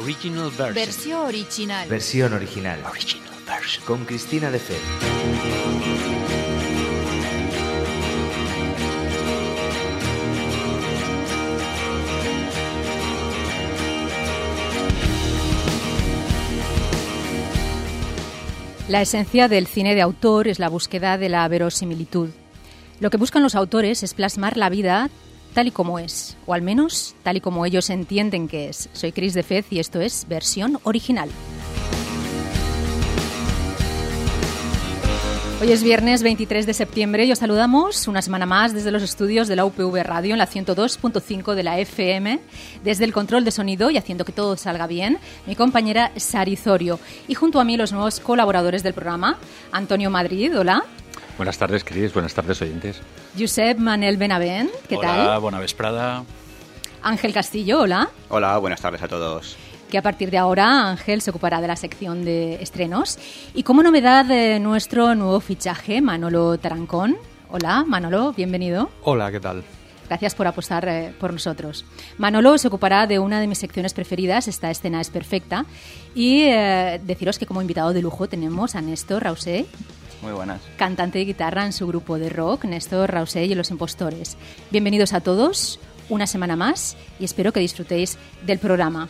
Original version. Versión original. Versión original. Original version. Con Cristina de Fe. La esencia del cine de autor es la búsqueda de la verosimilitud. Lo que buscan los autores es plasmar la vida tal y como es, o al menos tal y como ellos entienden que es. Soy Cris de Fez y esto es Versión Original. Hoy es viernes 23 de septiembre y os saludamos una semana más desde los estudios de la UPV Radio en la 102.5 de la FM, desde el control de sonido y haciendo que todo salga bien, mi compañera Sari Zorio. Y junto a mí los nuevos colaboradores del programa, Antonio Madrid, hola. Buenas tardes, Cris, buenas tardes, oyentes. Josep Manel Benavent, ¿qué tal? Hola, buena vesprada. Ángel Castillo, hola. Hola, buenas tardes a todos. Que a partir de ahora Ángel se ocupará de la sección de estrenos. Y como novedad, nuestro nuevo fichaje, Manolo Tarancón. Hola, Manolo, bienvenido. Hola, ¿qué tal? Gracias por apostar por nosotros. Manolo se ocupará de una de mis secciones preferidas, Esta escena es perfecta. Y deciros que como invitado de lujo tenemos a Néstor Rausé. Muy buenas. Cantante de guitarra en su grupo de rock, Néstor Rausé y Los Impostores. Bienvenidos a todos, una semana más, y espero que disfrutéis del programa.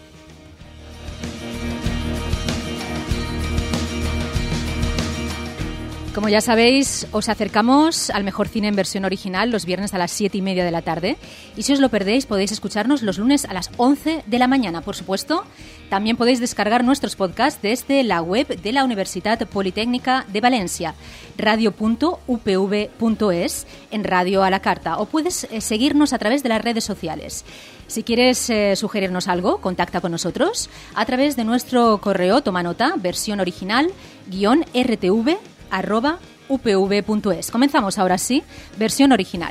Como ya sabéis, os acercamos al mejor cine en versión original los viernes a las 7:30 de la tarde. Y si os lo perdéis, podéis escucharnos los lunes a las 11 de la mañana, por supuesto. También podéis descargar nuestros podcasts desde la web de la Universitat Politécnica de Valencia, radio.upv.es, en Radio a la Carta, o puedes seguirnos a través de las redes sociales. Si quieres sugerirnos algo, contacta con nosotros a través de nuestro correo, toma nota, versión original, _rtv@upv.es. Comenzamos ahora sí, versión original.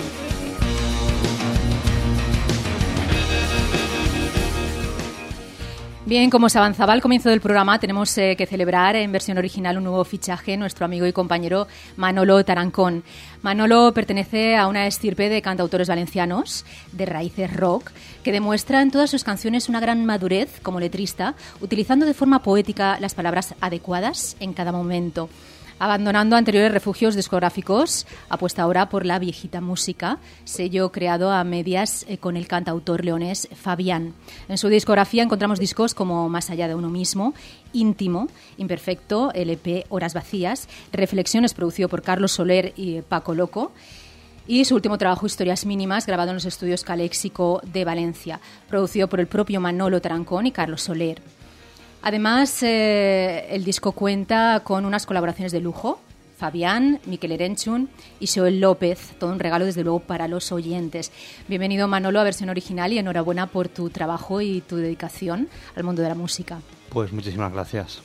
Bien, como se avanzaba al comienzo del programa, tenemos que celebrar en versión original un nuevo fichaje, nuestro amigo y compañero Manolo Tarancón. Manolo pertenece a una estirpe de cantautores valencianos de raíces rock que demuestra en todas sus canciones una gran madurez como letrista, utilizando de forma poética las palabras adecuadas en cada momento. Abandonando anteriores refugios discográficos, apuesta ahora por la viejita música, sello creado a medias con el cantautor leonés Fabián. En su discografía encontramos discos como Más allá de uno mismo, Íntimo, Imperfecto, LP Horas vacías, Reflexiones producido por Carlos Soler y Paco Loco, y su último trabajo, Historias mínimas, grabado en los estudios Caléxico de Valencia, producido por el propio Manolo Tarancón y Carlos Soler. Además, el disco cuenta con unas colaboraciones de lujo, Fabián, Miquel Erenchun y Joel López, todo un regalo desde luego para los oyentes. Bienvenido Manolo a versión original y enhorabuena por tu trabajo y tu dedicación al mundo de la música. Pues muchísimas gracias.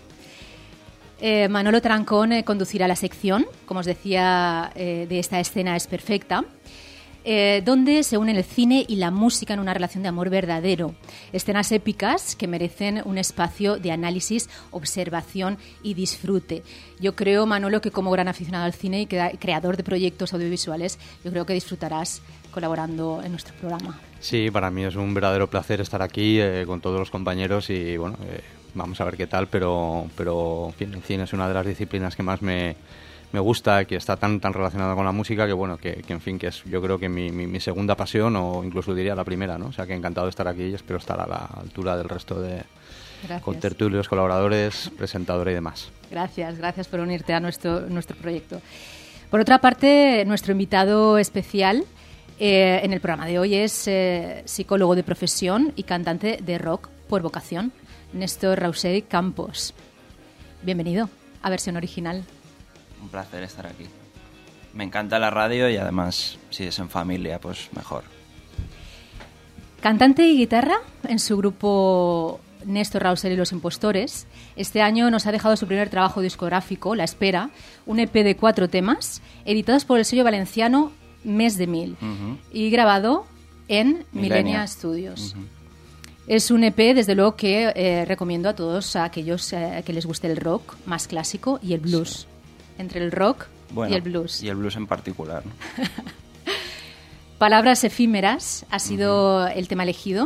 Manolo Tarancón conducirá la sección, como os decía, de Esta escena es perfecta, donde se unen el cine y la música en una relación de amor verdadero. Escenas épicas que merecen un espacio de análisis, observación y disfrute. Yo creo, Manolo, que como gran aficionado al cine y creador de proyectos audiovisuales, yo creo que disfrutarás colaborando en nuestro programa. Sí, para mí es un verdadero placer estar aquí con todos los compañeros y bueno, vamos a ver qué tal, pero en fin, el cine es una de las disciplinas que más me gusta, que está tan relacionada con la música, que bueno, que en fin, que es yo creo que mi segunda pasión, o incluso diría la primera, ¿no? O sea, que encantado de estar aquí y espero estar a la altura del resto de contertulios, colaboradores, presentadora y demás. Gracias por unirte a nuestro proyecto. Por otra parte, nuestro invitado especial en el programa de hoy es psicólogo de profesión y cantante de rock por vocación, Néstor Rausé Campos. Bienvenido a versión original. Un placer estar aquí. Me encanta la radio y además, si es en familia, pues mejor. Cantante y guitarra en su grupo Néstor Rausé y Los Impostores. Este año nos ha dejado su primer trabajo discográfico, La Espera, un EP de 4 temas, editados por el sello valenciano Mes de Mil, y grabado en Millenia Studios. Es un EP, desde luego, que recomiendo a todos aquellos que les guste el rock más clásico y el blues. Sí. Entre el rock y el blues. Y el blues en particular, ¿no? Palabras efímeras ha sido el tema elegido.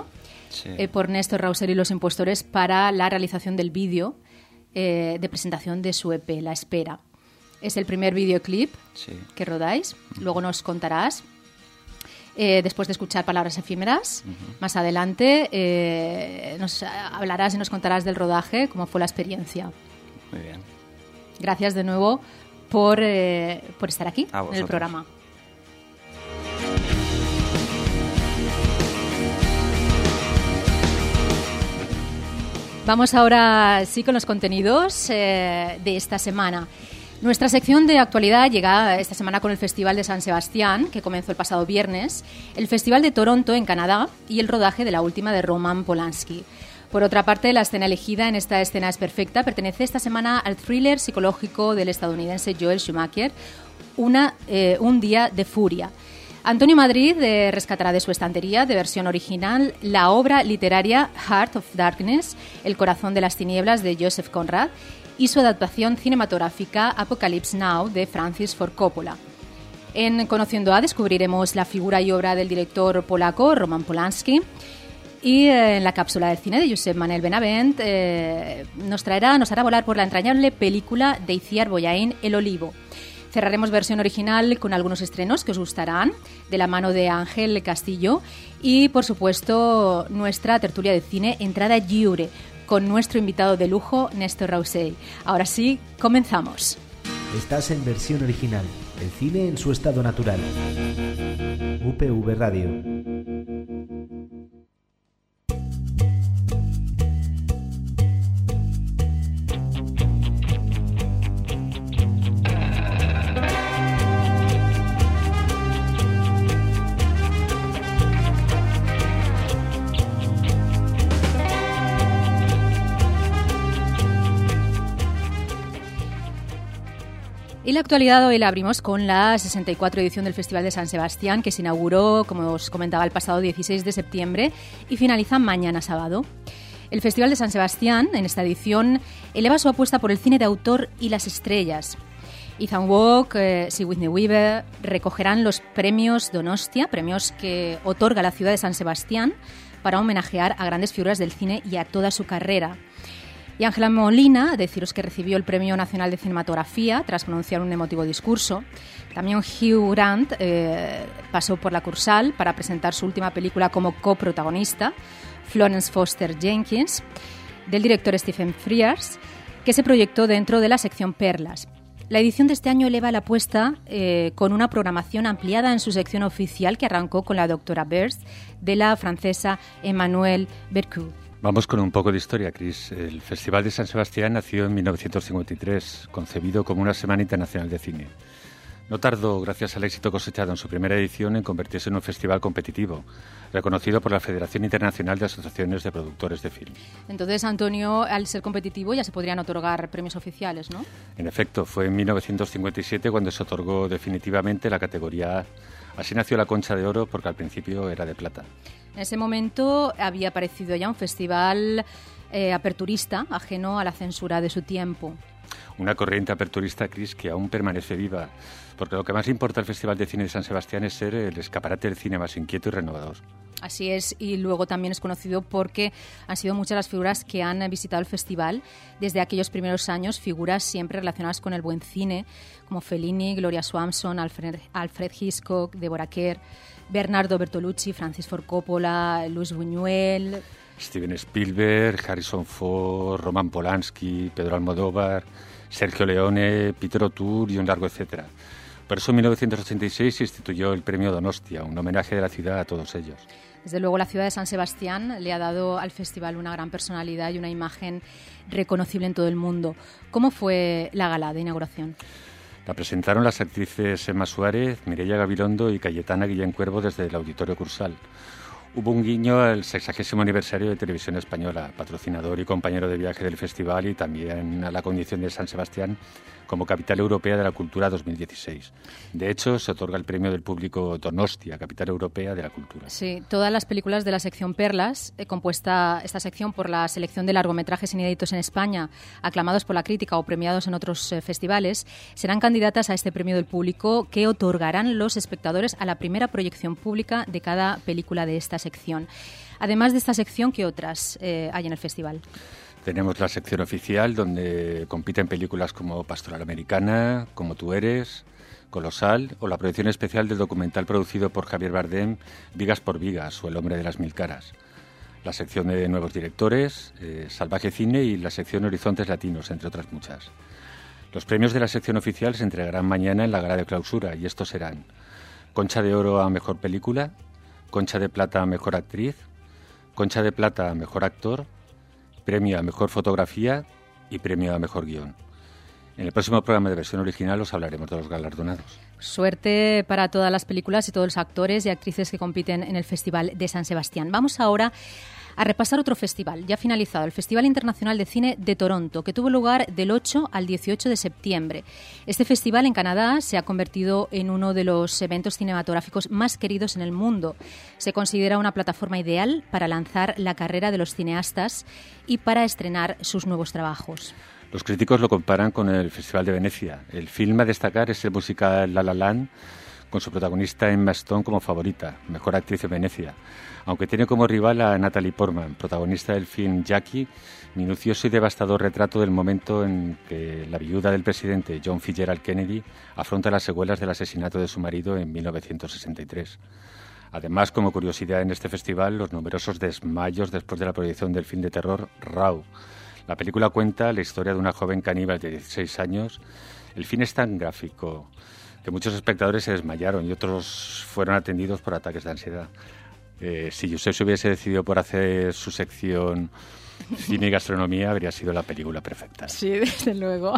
por Néstor Rauser y los impostores para la realización del vídeo de presentación de su EP, La Espera. Es el primer videoclip que rodáis. Luego nos contarás, después de escuchar Palabras Efímeras, más adelante nos hablarás y nos contarás del rodaje, cómo fue la experiencia. Muy bien. Gracias de nuevo por estar aquí en el programa. Vamos ahora sí con los contenidos de esta semana. Nuestra sección de actualidad llega esta semana con el Festival de San Sebastián, que comenzó el pasado viernes, el Festival de Toronto en Canadá y el rodaje de la última de Roman Polanski. Por otra parte, la escena elegida en esta escena es perfecta pertenece esta semana al thriller psicológico del estadounidense Joel Schumacher, Un día de furia. Antonio Madrid rescatará de su estantería de versión original la obra literaria Heart of Darkness, El corazón de las tinieblas de Joseph Conrad, y su adaptación cinematográfica Apocalypse Now de Francis Ford Coppola. En Conociendo A descubriremos la figura y obra del director polaco Roman Polanski. Y en la cápsula del cine de Josep Manel Benavent nos hará volar por la entrañable película de Itziar Bollaín, El Olivo. Cerraremos versión original con algunos estrenos que os gustarán, de la mano de Ángel Castillo. Y, por supuesto, nuestra tertulia de cine Entrada Lliure, con nuestro invitado de lujo, Néstor Rauser. Ahora sí, comenzamos. Estás en versión original, el cine en su estado natural. UPV Radio. Y la actualidad hoy la abrimos con la 64 edición del Festival de San Sebastián, que se inauguró, como os comentaba, el pasado 16 de septiembre y finaliza mañana sábado. El Festival de San Sebastián, en esta edición, eleva su apuesta por el cine de autor y las estrellas. Ethan Hawke, Sigourney Weaver recogerán los premios Donostia, premios que otorga la ciudad de San Sebastián para homenajear a grandes figuras del cine y a toda su carrera. Y Ángela Molina, deciros que recibió el Premio Nacional de Cinematografía tras pronunciar un emotivo discurso. También Hugh Grant pasó por la Cursal para presentar su última película como coprotagonista, Florence Foster Jenkins, del director Stephen Frears, que se proyectó dentro de la sección Perlas. La edición de este año eleva la apuesta con una programación ampliada en su sección oficial que arrancó con la Doctora Birds de la francesa Emmanuelle Bercout. Vamos con un poco de historia, Chris. El Festival de San Sebastián nació en 1953, concebido como una Semana Internacional de Cine. No tardó, gracias al éxito cosechado en su primera edición, en convertirse en un festival competitivo, reconocido por la Federación Internacional de Asociaciones de Productores de Film. Entonces, Antonio, al ser competitivo ya se podrían otorgar premios oficiales, ¿no? En efecto, fue en 1957 cuando se otorgó definitivamente la categoría A. Así nació la Concha de Oro, porque al principio era de plata. En ese momento había aparecido ya un festival aperturista, ajeno a la censura de su tiempo. Una corriente aperturista, Chris, que aún permanece viva, porque lo que más importa al Festival de Cine de San Sebastián es ser el escaparate del cine más inquieto y renovador. Así es, y luego también es conocido porque han sido muchas las figuras que han visitado el festival desde aquellos primeros años, figuras siempre relacionadas con el buen cine, como Fellini, Gloria Swanson, Alfred Hitchcock, Deborah Kerr, Bernardo Bertolucci, Francis Ford Coppola, Luis Buñuel, Steven Spielberg, Harrison Ford, Roman Polanski, Pedro Almodóvar, Sergio Leone, Peter O'Toole y un largo etcétera. Por eso en 1986 se instituyó el Premio Donostia, un homenaje de la ciudad a todos ellos. Desde luego la ciudad de San Sebastián le ha dado al festival una gran personalidad y una imagen reconocible en todo el mundo. ¿Cómo fue la gala de inauguración? La presentaron las actrices Emma Suárez, Mireia Gabilondo y Cayetana Guillén Cuervo desde el Auditorio Cursal. Hubo un guiño al 60º aniversario de Televisión Española, patrocinador y compañero de viaje del festival, y también a la condición de San Sebastián como Capital Europea de la Cultura 2016. De hecho, se otorga el premio del público Donostia, Capital Europea de la Cultura. Sí, todas las películas de la sección Perlas, compuesta esta sección por la selección de largometrajes inéditos en España, aclamados por la crítica o premiados en otros festivales, serán candidatas a este premio del público que otorgarán los espectadores a la primera proyección pública de cada película de esta sección. Además de esta sección, ¿qué otras hay en el festival? Tenemos la sección oficial, donde compiten películas como Pastoral Americana, Como tú eres, Colosal, o la proyección especial del documental producido por Javier Bardem, Vigas por Vigas, o El hombre de las mil caras. La sección de nuevos directores, Salvaje Cine, y la sección Horizontes Latinos, entre otras muchas. Los premios de la sección oficial se entregarán mañana en la gala de clausura, y estos serán: Concha de Oro a Mejor Película, Concha de Plata a Mejor Actriz, Concha de Plata a Mejor Actor, Premio a Mejor Fotografía y Premio a Mejor Guión. En el próximo programa de versión original os hablaremos de los galardonados. Suerte para todas las películas y todos los actores y actrices que compiten en el Festival de San Sebastián. Vamos ahora a repasar otro festival, ya finalizado, el Festival Internacional de Cine de Toronto, que tuvo lugar del 8 al 18 de septiembre. Este festival en Canadá se ha convertido en uno de los eventos cinematográficos más queridos en el mundo. Se considera una plataforma ideal para lanzar la carrera de los cineastas y para estrenar sus nuevos trabajos. Los críticos lo comparan con el Festival de Venecia. El film a destacar es el musical La La Land, con su protagonista Emma Stone como favorita, mejor actriz en Venecia, aunque tiene como rival a Natalie Portman, protagonista del film Jackie, minucioso y devastador retrato del momento en que la viuda del presidente John Fitzgerald Kennedy afronta las secuelas del asesinato de su marido en 1963. Además, como curiosidad en este festival, los numerosos desmayos después de la proyección del film de terror Raw. La película cuenta la historia de una joven caníbal de 16 años. El film es tan gráfico que muchos espectadores se desmayaron y otros fueron atendidos por ataques de ansiedad. Si Josep se hubiese decidido por hacer su sección cine y gastronomía, habría sido la película perfecta. Sí, desde luego.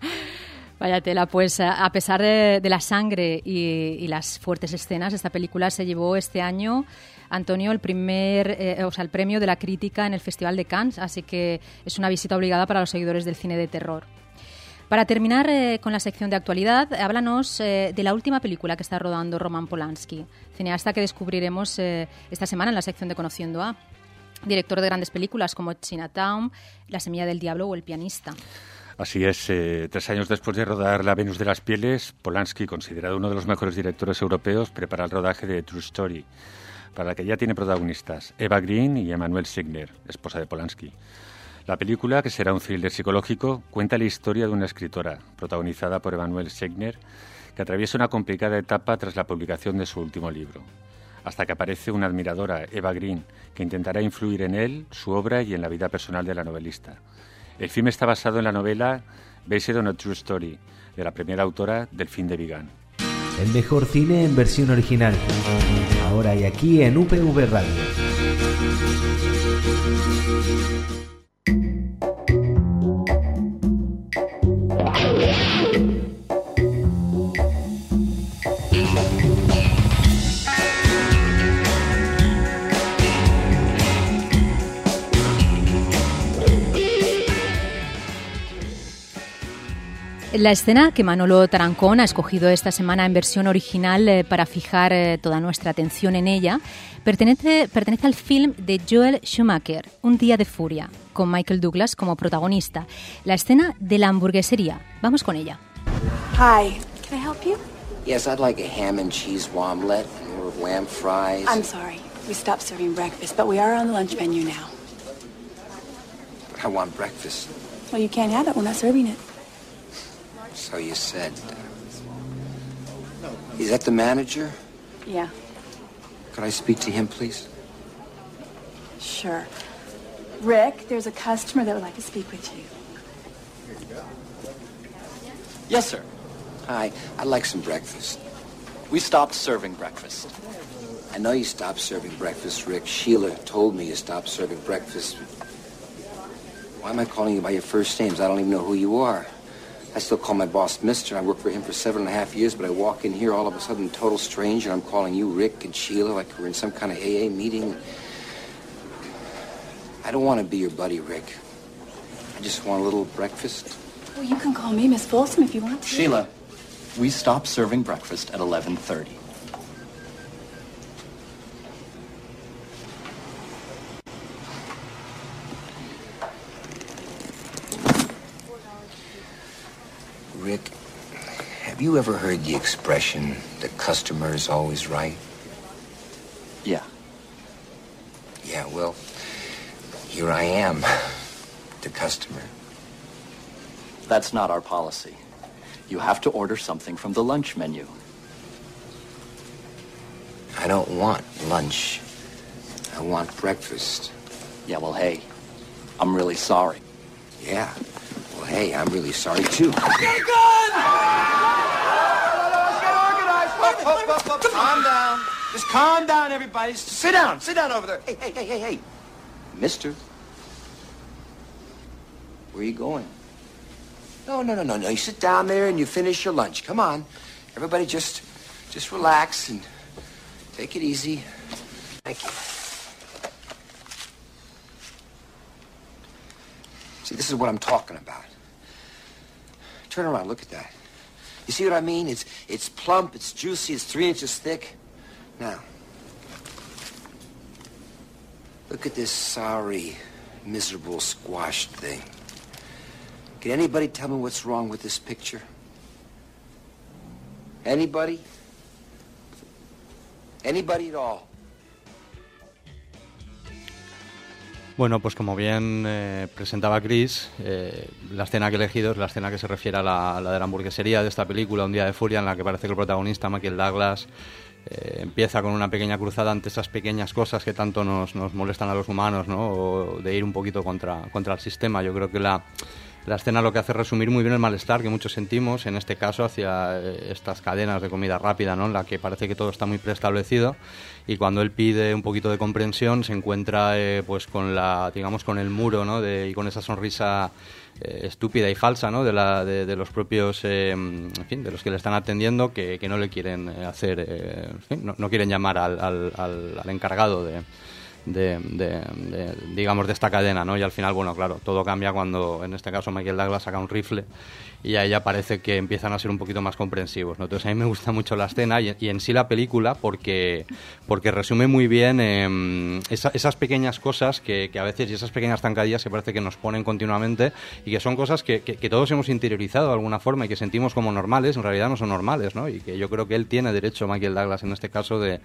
Vaya tela, pues a pesar de la sangre y las fuertes escenas, esta película se llevó este año, Antonio, el premio de la crítica en el Festival de Cannes, así que es una visita obligada para los seguidores del cine de terror. Para terminar con la sección de actualidad, háblanos de la última película que está rodando Roman Polanski, cineasta que descubriremos esta semana en la sección de Conociendo a, director de grandes películas como Chinatown, La semilla del diablo o El pianista. Así es, 3 años después de rodar La Venus de las Pieles, Polanski, considerado uno de los mejores directores europeos, prepara el rodaje de True Story, para la que ya tiene protagonistas Eva Green y Emanuel Signer, esposa de Polanski. La película, que será un thriller psicológico, cuenta la historia de una escritora, protagonizada por Emanuel Signer, que atraviesa una complicada etapa tras la publicación de su último libro, hasta que aparece una admiradora, Eva Green, que intentará influir en él, su obra y en la vida personal de la novelista. El film está basado en la novela Based on a True Story, de la primera autora Delphine de Vigan. El mejor cine en versión original. Ahora y aquí en UPV Radio. La escena que Manolo Tarancón ha escogido esta semana en versión original para fijar toda nuestra atención en ella pertenece al film de Joel Schumacher, Un día de furia, con Michael Douglas como protagonista. La escena de la hamburguesería. Vamos con ella. Hi, can I help you? Yes, I'd like a ham and cheese omelet and more wham fries. I'm sorry, we stopped serving breakfast, but we are on the lunch menu now. But I want breakfast. Well, you can't have it, we're not serving it. So you said. Is that the manager? Yeah. Could I speak to him, please? Sure. Rick, there's a customer that would like to speak with you. Yes, sir. Hi, I'd like some breakfast. We stopped serving breakfast. I know you stopped serving breakfast, Rick. Sheila told me you stopped serving breakfast. Why am I calling you by your first names? I don't even know who you are. I still call my boss Mister. I worked for him for 7.5 years, but I walk in here all of a sudden, total stranger, and I'm calling you Rick and Sheila like we're in some kind of AA meeting. I don't want to be your buddy, Rick. I just want a little breakfast. Well, you can call me Miss Folsom if you want to. Sheila, we stopped serving breakfast at 11:30. Rick, have you ever heard the expression, the customer is always right? Yeah. Yeah, well, here I am, the customer. That's not our policy. You have to order something from the lunch menu. I don't want lunch. I want breakfast. Yeah, well, hey, I'm really sorry. Yeah. Well, hey, I'm really sorry, too. Get a gun! Let's get organized. Calm down. Just calm down, everybody. Sit down. Sit down over there. Hey. Mister. Where are you going? No. You sit down there and you finish your lunch. Come on. Everybody just relax and take it easy. Thank you. See, this is what I'm talking about. Turn around, look at that. You see what I mean? It's plump, it's juicy, it's 3 inches thick. Now, look at this sorry, miserable, squashed thing. Can anybody tell me what's wrong with this picture? Anybody? Anybody at all? Bueno, pues como bien presentaba Chris, la escena que he elegido es la escena que se refiere a la de la hamburguesería de esta película, Un día de furia, en la que parece que el protagonista, Michael Douglas, empieza con una pequeña cruzada ante esas pequeñas cosas que tanto nos molestan a los humanos, ¿no? O de ir un poquito contra el sistema. Yo creo que la escena lo que hace es resumir muy bien el malestar que muchos sentimos, en este caso hacia estas cadenas de comida rápida, ¿no? En la que parece que todo está muy preestablecido, y cuando él pide un poquito de comprensión se encuentra pues con el muro, ¿no? Y con esa sonrisa estúpida y falsa, ¿no? de los propios, en fin, de los que le están atendiendo, que no le quieren hacer, en fin, no quieren llamar al encargado digamos de esta cadena, ¿no? Y al final, bueno, claro, todo cambia cuando en este caso Michael Douglas saca un rifle y a ella parece que empiezan a ser un poquito más comprensivos, ¿no? Entonces a mí me gusta mucho la escena y en sí la película porque resume muy bien esas pequeñas cosas que a veces, y esas pequeñas zancadillas que parece que nos ponen continuamente y que son cosas que todos hemos interiorizado de alguna forma y que sentimos como normales, en realidad no son normales, ¿no? Y que yo creo que él tiene derecho, Michael Douglas, en este caso, de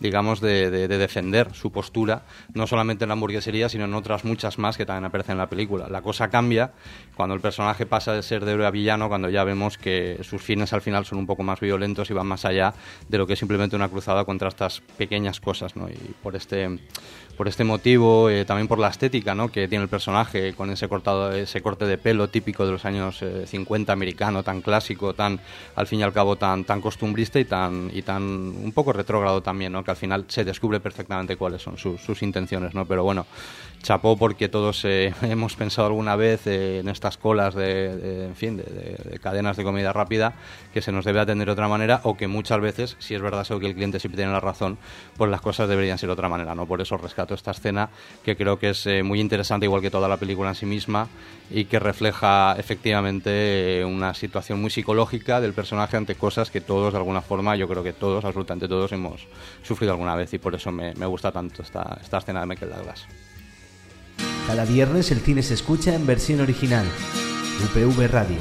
defender su postura, no solamente en la hamburguesería, sino en otras muchas más que también aparecen en la película. La cosa cambia cuando el personaje pasa de ser de héroe a villano, cuando ya vemos que sus fines al final son un poco más violentos y van más allá de lo que es simplemente una cruzada contra estas pequeñas cosas, ¿no? Y por este motivo, también por la estética, ¿no? Que tiene el personaje, con ese corte de pelo típico de los años 50 americano, tan clásico, tan al fin y al cabo tan costumbrista y tan un poco retrógrado también, ¿no? Que al final se descubre perfectamente cuáles son sus intenciones, ¿no? Pero bueno, chapó, porque todos hemos pensado alguna vez en estas colas de cadenas de comida rápida, que se nos debe atender de otra manera, o que muchas veces, si es verdad que el cliente siempre tiene la razón, pues las cosas deberían ser de otra manera, ¿no? Por eso rescato esta escena, que creo que es muy interesante, igual que toda la película en sí misma, y que refleja efectivamente una situación muy psicológica del personaje ante cosas que todos, de alguna forma, yo creo que todos, absolutamente todos, hemos sufrido alguna vez, y por eso me gusta tanto esta escena de Michael Douglas. Cada viernes el cine se escucha en versión original. UPV Radio.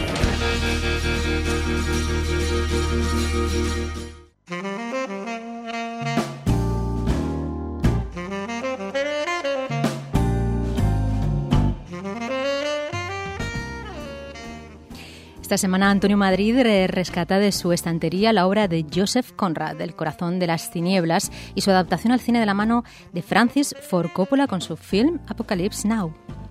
Esta semana Antonio Madrid rescata de su estantería la obra de Joseph Conrad, El corazón de las tinieblas, y su adaptación al cine de la mano de Francis Ford Coppola con su film Apocalypse Now.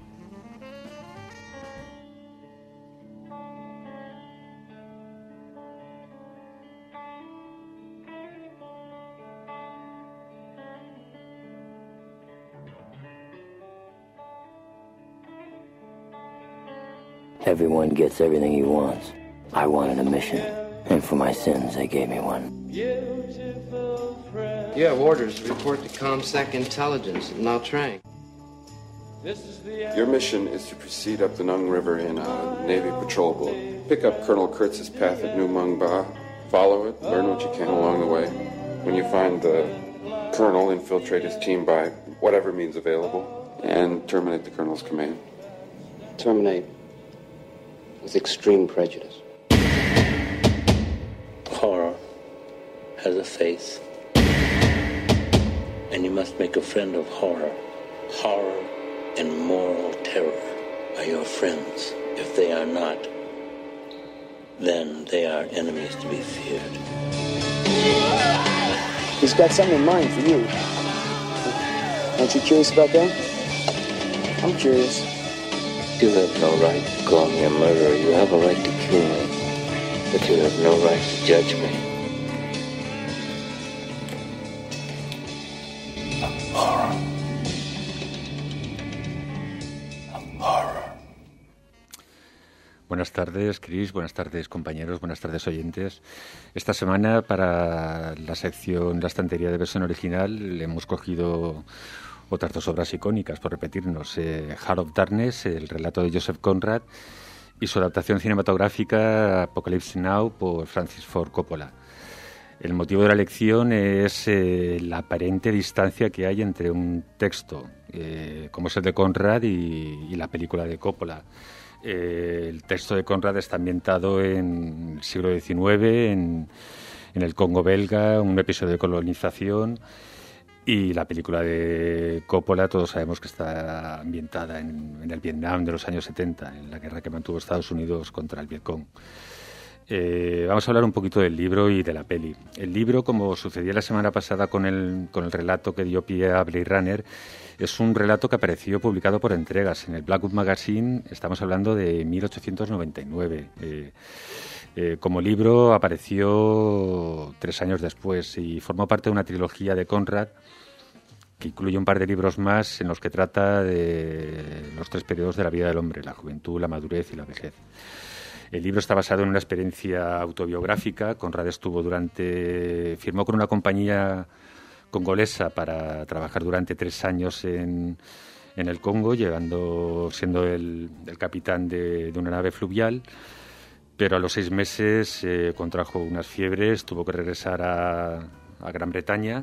Everyone gets everything he wants. I wanted a mission, and for my sins, they gave me one. You have orders to report to ComSec Intelligence at Nha Trang. Your mission is to proceed up the Nung River in a Navy patrol boat. Pick up Colonel Kurtz's path at New Mung Ba, follow it, learn what you can along the way. When you find the colonel, infiltrate his team by whatever means available, and terminate the colonel's command. Terminate. With extreme prejudice. Horror has a face. and you must make a friend of horror. Horror and moral terror are your friends. If they are not, then they are enemies to be feared. He's got something in mind for you. Aren't you curious about that? I'm curious. You have no right to call me a murderer. You have a right to kill me, but you have no right to judge me. Buenas tardes, Chris. Buenas tardes, compañeros. Buenas tardes, oyentes. Esta semana, para la sección La estantería de versión original, le hemos cogido otras dos obras icónicas, por repetirnos. Heart of Darkness, el relato de Joseph Conrad, y su adaptación cinematográfica Apocalypse Now por Francis Ford Coppola. El motivo de la elección es la aparente distancia que hay entre un texto, como es el de Conrad, y la película de Coppola. El texto de Conrad está ambientado en el siglo XIX, en el Congo belga, un episodio de colonización, y la película de Coppola todos sabemos que está ambientada en el Vietnam de los años 70, en la guerra que mantuvo Estados Unidos contra el Vietcong. Vamos a hablar un poquito del libro y de la peli. El libro, como sucedía la semana pasada con el relato que dio pie a Blade Runner, es un relato que apareció publicado por entregas. En el Blackwood Magazine estamos hablando de 1899. Como libro apareció 3 años después y formó parte de una trilogía de Conrad que incluye un par de libros más en los que trata de los 3 periodos de la vida del hombre: la juventud, la madurez y la vejez. El libro está basado en una experiencia autobiográfica. Conrad firmó con una compañía congolesa para trabajar durante 3 años en el Congo, siendo el capitán de una nave fluvial, pero a los 6 meses contrajo unas fiebres, tuvo que regresar a Gran Bretaña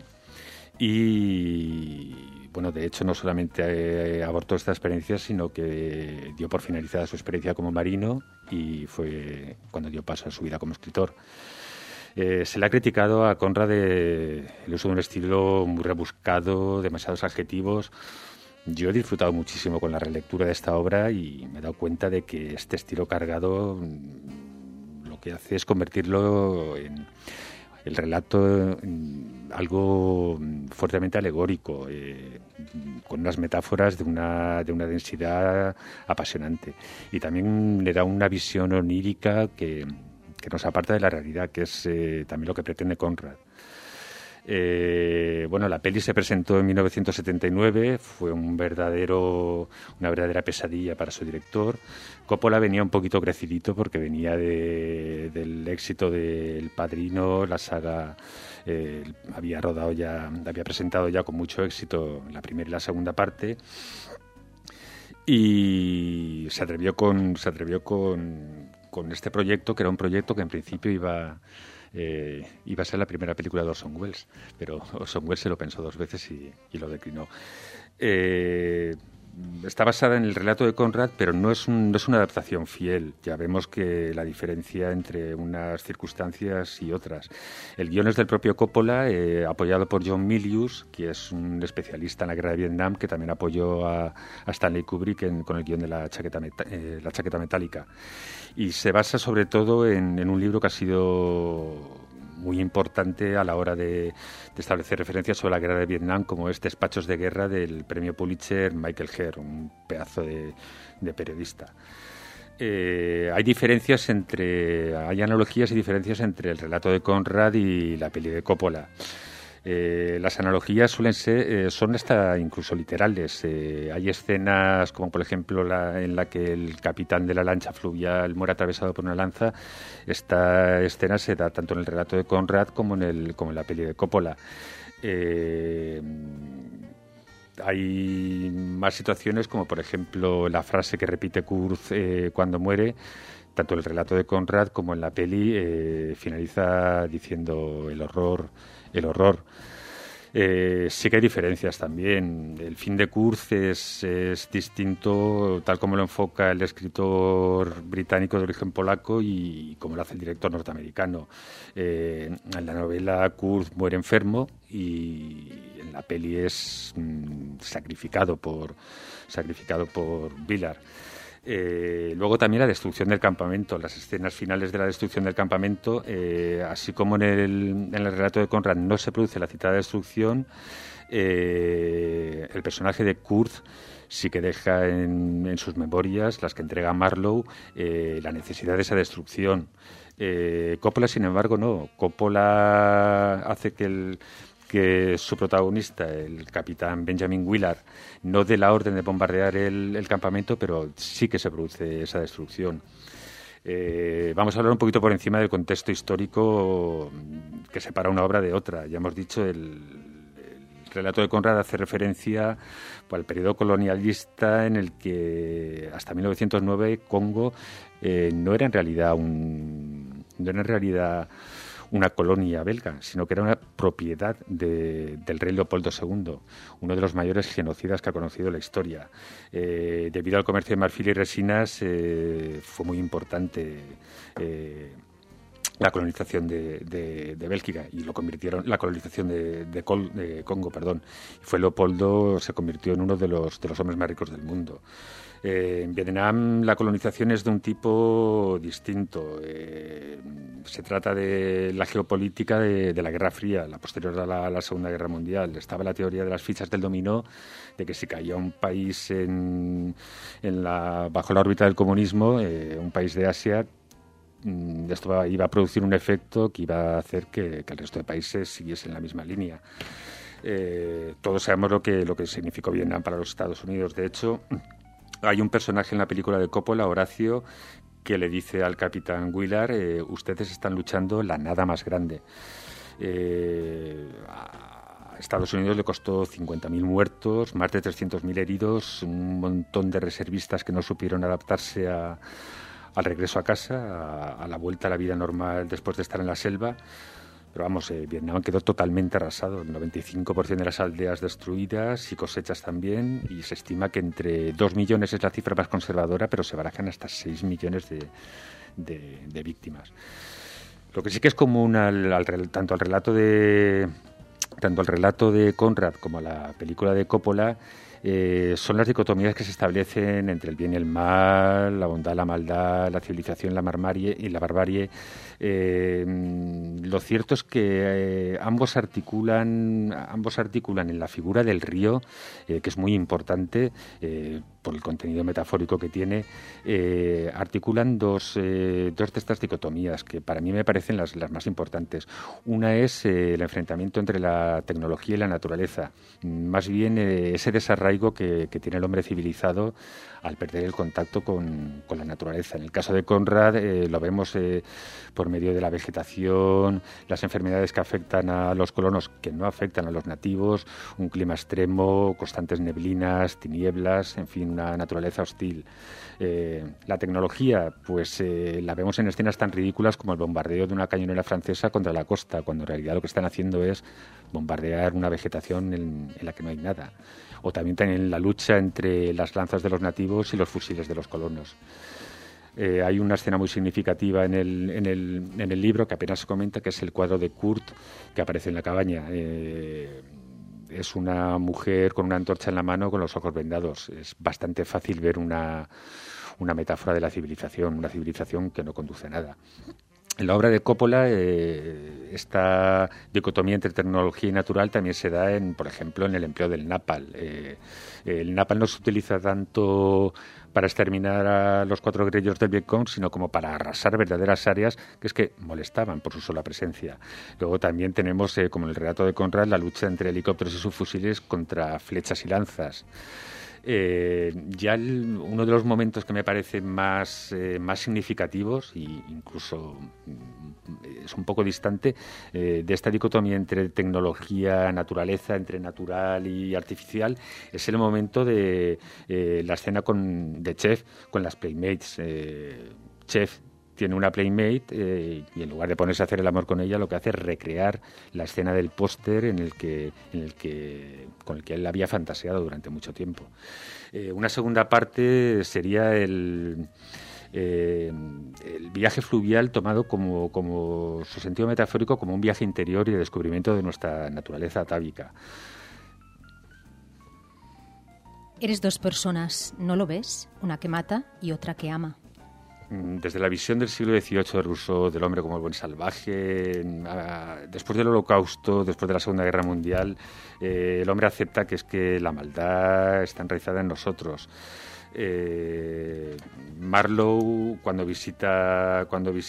y, bueno, de hecho no solamente abortó esta experiencia, sino que dio por finalizada su experiencia como marino y fue cuando dio paso a su vida como escritor. Se le ha criticado a Conrad el uso de un estilo muy rebuscado, demasiados adjetivos. Yo he disfrutado muchísimo con la relectura de esta obra y me he dado cuenta de que este estilo cargado lo que hace es convertirlo en el relato en algo fuertemente alegórico, con unas metáforas de una densidad apasionante. Y también le da una visión onírica que nos aparta de la realidad, que es también lo que pretende Conrad. Bueno, la peli se presentó en 1979, fue una verdadera pesadilla para su director. Coppola venía un poquito crecidito porque venía del éxito de El Padrino, la saga había presentado ya con mucho éxito la primera y la segunda parte, y se atrevió con este proyecto, que era un proyecto que en principio iba a ser la primera película de Orson Welles, pero Orson Welles se lo pensó 2 veces y lo declinó. Está basada en el relato de Conrad, pero no es una adaptación fiel. Ya vemos que la diferencia entre unas circunstancias y otras. El guion es del propio Coppola, apoyado por John Milius, que es un especialista en la guerra de Vietnam, que también apoyó a Stanley Kubrick con el guion de la chaqueta metálica. Y se basa sobre todo en un libro que ha sido muy importante a la hora de establecer referencias sobre la guerra de Vietnam, como es Despachos de guerra del premio Pulitzer Michael Herr, un pedazo de periodista. Hay analogías y diferencias entre el relato de Conrad y la peli de Coppola. Las analogías son hasta incluso literales. Hay escenas como, por ejemplo, en la que el capitán de la lancha fluvial muere atravesado por una lanza. Esta escena se da tanto en el relato de Conrad como en la peli de Coppola. Hay más situaciones como, por ejemplo, la frase que repite Kurz cuando muere. Tanto en el relato de Conrad como en la peli finaliza diciendo el horror. Sí que hay diferencias también. El fin de Kurz es distinto tal como lo enfoca el escritor británico de origen polaco y como lo hace el director norteamericano. En la novela Kurz muere enfermo y en la peli es sacrificado por Vilar. Luego también la destrucción del campamento, las escenas finales de la destrucción del campamento, así como en el relato de Conrad no se produce la citada destrucción, el personaje de Kurt sí que deja en sus memorias, las que entrega a Marlowe, la necesidad de esa destrucción. Coppola, sin embargo, no. Coppola hace que su protagonista, el capitán Benjamin Willard, no dé la orden de bombardear el campamento, pero sí que se produce esa destrucción. Vamos a hablar un poquito por encima del contexto histórico que separa una obra de otra. Ya hemos dicho, el relato de Conrad hace referencia al periodo colonialista en el que hasta 1909 Congo no era en realidad una colonia belga, sino que era una propiedad del rey Leopoldo II, uno de los mayores genocidas que ha conocido la historia. Debido al comercio de marfil y resinas, fue muy importante la colonización de Bélgica, y lo convirtieron, la colonización de Congo, Fue Leopoldo, se convirtió en uno de los hombres más ricos del mundo. En Vietnam la colonización es de un tipo distinto. Se trata de la geopolítica de la Guerra Fría, la posterior a la Segunda Guerra Mundial. Estaba la teoría de las fichas del dominó, de que si caía un país bajo la órbita del comunismo, un país de Asia, esto iba a producir un efecto que iba a hacer que el resto de países siguiesen la misma línea. Todos sabemos lo que significó Vietnam para los Estados Unidos. De hecho, hay un personaje en la película de Coppola, Horacio, que le dice al capitán Willard, ustedes están luchando la nada más grande. A Estados Unidos le costó 50.000 muertos, más de 300.000 heridos, un montón de reservistas que no supieron adaptarse al regreso a casa, a la vuelta a la vida normal después de estar en la selva. Pero vamos, Vietnam quedó totalmente arrasado, el 95% de las aldeas destruidas y cosechas también, y se estima que entre 2 millones es la cifra más conservadora, pero se barajan hasta 6 millones de víctimas. Lo que sí que es común tanto al relato de Conrad como a la película de Coppola, son las dicotomías que se establecen entre el bien y el mal, la bondad, la maldad, la civilización, la barbarie. Lo cierto es que ambos articulan en la figura del río, que es muy importante por el contenido metafórico que tiene. Articulan dos de estas dicotomías que para mí me parecen las más importantes. Una es el enfrentamiento entre la tecnología y la naturaleza, más bien ese desarraigo que tiene el hombre civilizado al perder el contacto con la naturaleza. En el caso de Conrad lo vemos por medio de la vegetación, las enfermedades que afectan a los colonos que no afectan a los nativos, un clima extremo, constantes neblinas, tinieblas, en fin, una naturaleza hostil. La tecnología, pues la vemos en escenas tan ridículas como el bombardeo de una cañonera francesa contra la costa, cuando en realidad lo que están haciendo es bombardear una vegetación en la que no hay nada. O también la lucha entre las lanzas de los nativos y los fusiles de los colonos. Hay una escena muy significativa en el libro que apenas se comenta, que es el cuadro de Kurt que aparece en la cabaña. Es una mujer con una antorcha en la mano con los ojos vendados. Es bastante fácil ver una metáfora de la civilización, una civilización que no conduce a nada. En la obra de Coppola, esta dicotomía entre tecnología y natural también se da, por ejemplo, en el empleo del napalm. El napalm no se utiliza tanto para exterminar a los 4 guerrilleros del Vietcong, sino como para arrasar verdaderas áreas que molestaban por su sola presencia. Luego también tenemos, como en el relato de Conrad, la lucha entre helicópteros y subfusiles contra flechas y lanzas. Uno de los momentos que me parecen más significativos, e incluso es un poco distante, de esta dicotomía entre tecnología, naturaleza, entre natural y artificial, es el momento de la escena de Chef con las Playmates. Chef tiene una Playmate y en lugar de ponerse a hacer el amor con ella, lo que hace es recrear la escena del póster con el que él había fantaseado durante mucho tiempo. Una segunda parte sería el viaje fluvial tomado como su sentido metafórico como un viaje interior y de descubrimiento de nuestra naturaleza atávica. Eres dos personas, ¿no lo ves? Una que mata y otra que ama. Desde la visión del siglo XVIII de Rousseau del hombre como el buen salvaje, después del Holocausto, después de la Segunda Guerra Mundial, el hombre acepta que es que la maldad está enraizada en nosotros. Marlowe, cuando visita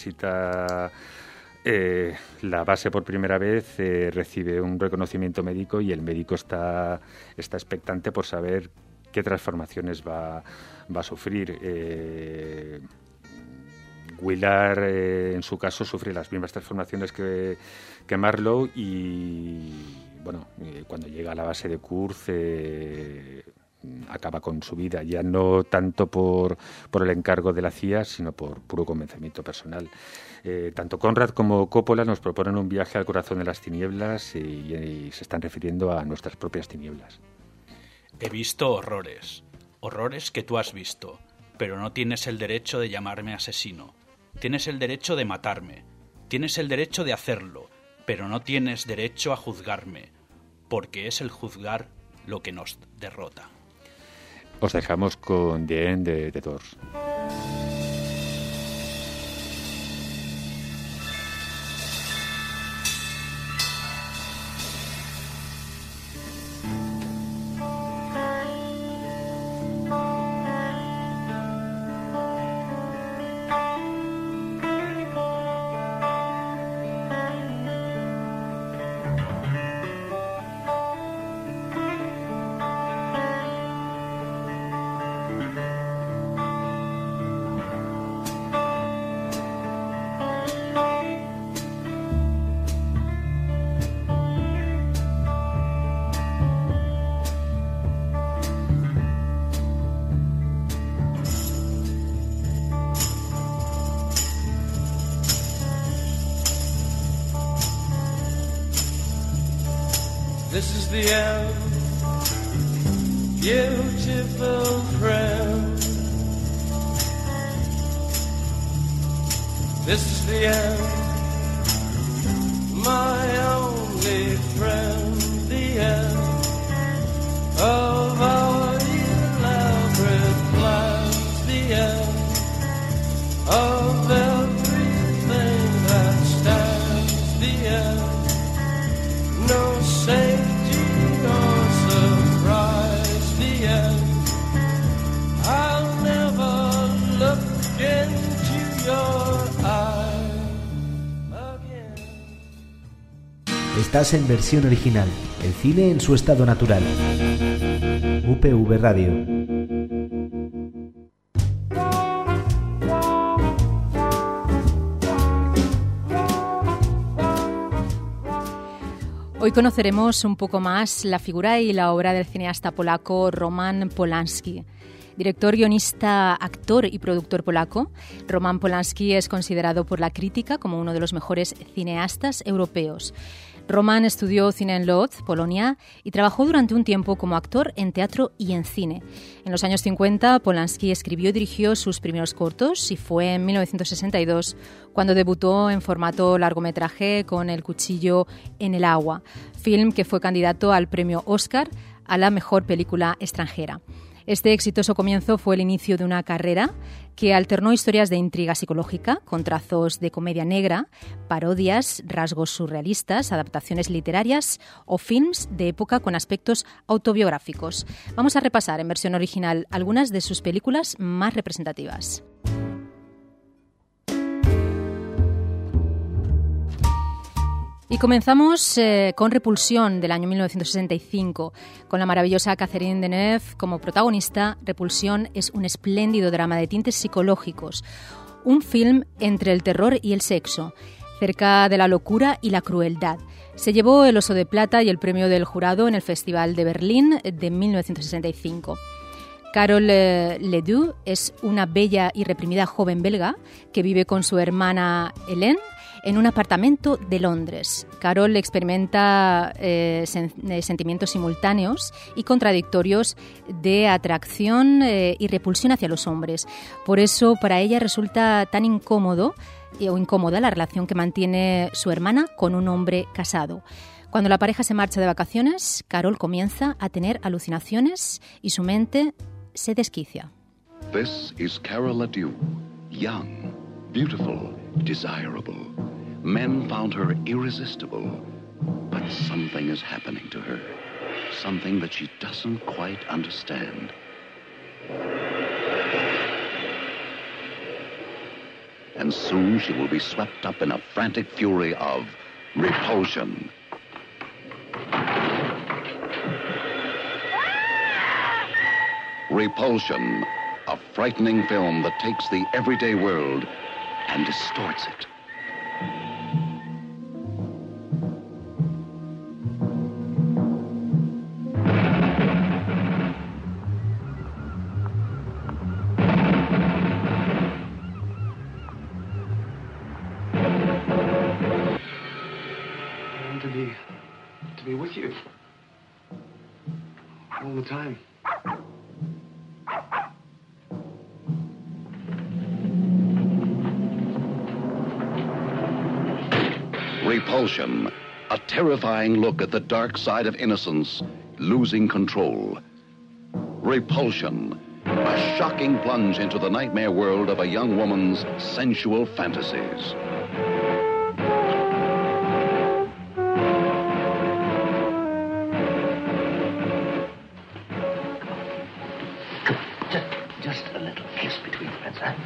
la base por primera vez, recibe un reconocimiento médico y el médico está expectante por saber qué transformaciones va a sufrir. Willard, en su caso, sufre las mismas transformaciones que Marlowe y, bueno, cuando llega a la base de Kurz, acaba con su vida, ya no tanto por el encargo de la CIA, sino por puro convencimiento personal. Tanto Conrad como Coppola nos proponen un viaje al corazón de las tinieblas y se están refiriendo a nuestras propias tinieblas. He visto horrores que tú has visto, pero no tienes el derecho de llamarme asesino. Tienes el derecho de matarme, tienes el derecho de hacerlo, pero no tienes derecho a juzgarme, porque es el juzgar lo que nos derrota. Os dejamos con The End de The Doors. This is the end, beautiful friend. This is the end, my only friend. The end of our elaborate plans. The end of everything that stands. The end, no safety or surprise. The end, I'll never look into your eyes again. Estás en versión original, el cine en su estado natural. UPV Radio. Hoy conoceremos un poco más la figura y la obra del cineasta polaco Roman Polanski. Director, guionista, actor y productor polaco, Roman Polanski es considerado por la crítica como uno de los mejores cineastas europeos. Roman estudió cine en Łódź, Polonia, y trabajó durante un tiempo como actor en teatro y en cine. En los años 50, Polanski escribió y dirigió sus primeros cortos y fue en 1962 cuando debutó en formato largometraje con El cuchillo en el agua, film que fue candidato al premio Oscar a la mejor película extranjera. Este exitoso comienzo fue el inicio de una carrera que alternó historias de intriga psicológica con trazos de comedia negra, parodias, rasgos surrealistas, adaptaciones literarias o films de época con aspectos autobiográficos. Vamos a repasar en versión original algunas de sus películas más representativas. Y comenzamos con Repulsión, del año 1965. Con la maravillosa Catherine Deneuve como protagonista, Repulsión es un espléndido drama de tintes psicológicos. Un film entre el terror y el sexo, cerca de la locura y la crueldad. Se llevó el Oso de Plata y el premio del jurado en el Festival de Berlín de 1965. Carole Ledoux es una bella y reprimida joven belga que vive con su hermana Hélène en un apartamento de Londres. Carol experimenta sentimientos simultáneos y contradictorios de atracción y repulsión hacia los hombres. Por eso, para ella resulta tan incómoda la relación que mantiene su hermana con un hombre casado. Cuando la pareja se marcha de vacaciones, Carol comienza a tener alucinaciones y su mente se desquicia. This is Carol Ledoux, young, beautiful, desirable. Men found her irresistible, but something is happening to her, something that she doesn't quite understand. And soon she will be swept up in a frantic fury of repulsion. Repulsion, a frightening film that takes the everyday world and distorts it. To be with you all the time. Repulsion, a terrifying look at the dark side of innocence, losing control. Repulsion, a shocking plunge into the nightmare world of a young woman's sensual fantasies. Just a little kiss between friends, huh?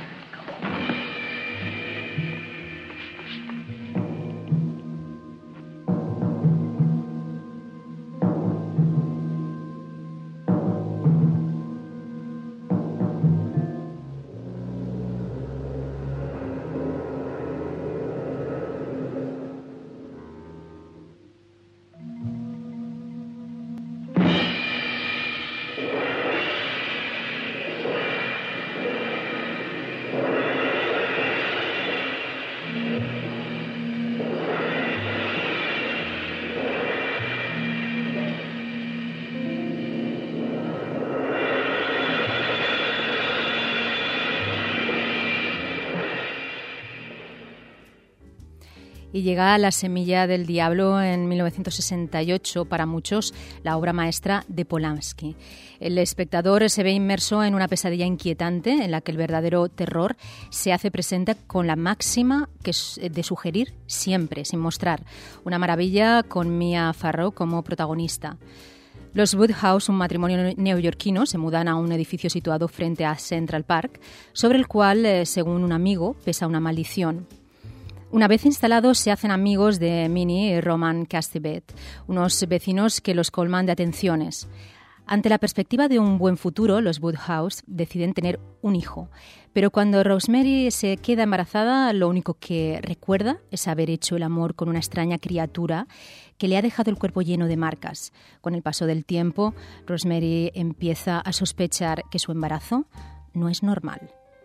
Y llega La semilla del diablo en 1968, para muchos la obra maestra de Polanski. El espectador se ve inmerso en una pesadilla inquietante en la que el verdadero terror se hace presente con la máxima de sugerir siempre, sin mostrar. Una maravilla con Mia Farrow como protagonista. Los Woodhouse, un matrimonio neoyorquino, se mudan a un edificio situado frente a Central Park, sobre el cual, según un amigo, pesa una maldición. Una vez instalados, se hacen amigos de Minnie y Roman Castevet, unos vecinos que los colman de atenciones. Ante la perspectiva de un buen futuro, los Woodhouse deciden tener un hijo. Pero cuando Rosemary se queda embarazada, lo único que recuerda es haber hecho el amor con una extraña criatura que le ha dejado el cuerpo lleno de marcas. Con el paso del tiempo, Rosemary empieza a sospechar que su embarazo no es normal.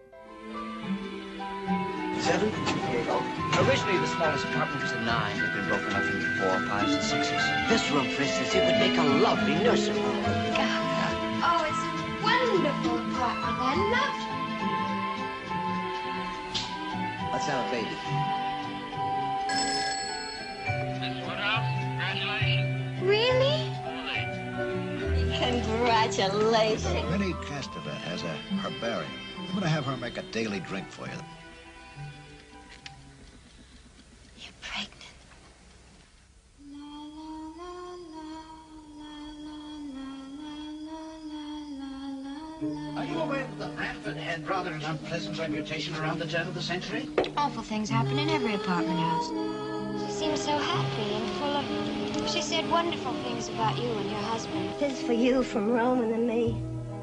7? Originally, the smallest apartment was a 9. They've been broken up into 4, 5s, and 6s. This room, for instance, it would make a lovely nursery. Oh, it's a wonderful apartment. I love it. Let's have a baby. Miss Woodhouse, congratulations. Really? Congratulations. Minnie Castevet has a herbarium. I'm going to have her make a daily drink for you. Are you aware that the Bradford had rather an unpleasant reputation around the turn of the century? Awful things happen in every apartment house. She seems so happy and full of... She said wonderful things about you and your husband. This is for you from Roman and me.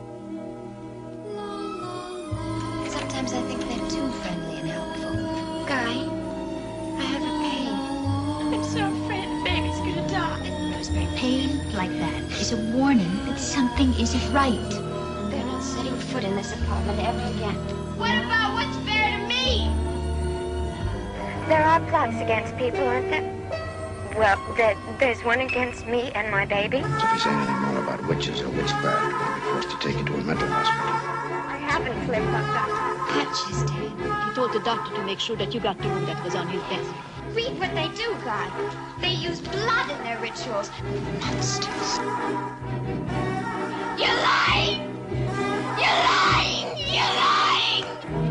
Sometimes I think they're too friendly and helpful. Guy, I have a pain. I'm so afraid the baby's gonna die. Rosemary, pain like that is a warning that something isn't right. They're not setting foot in this apartment ever again. What about what's fair to me? There are plots against people, aren't there? Well, there's one against me and my baby. If you say anything more about witches or witchcraft, we'll be forced to take you to a mental hospital. I haven't slipped up, Doctor. Patches, Terry. He told the doctor to make sure that you got the room that was on his desk. read what they do, God. They use blood in their rituals. Monsters. You're lying! You're lying! You're lying!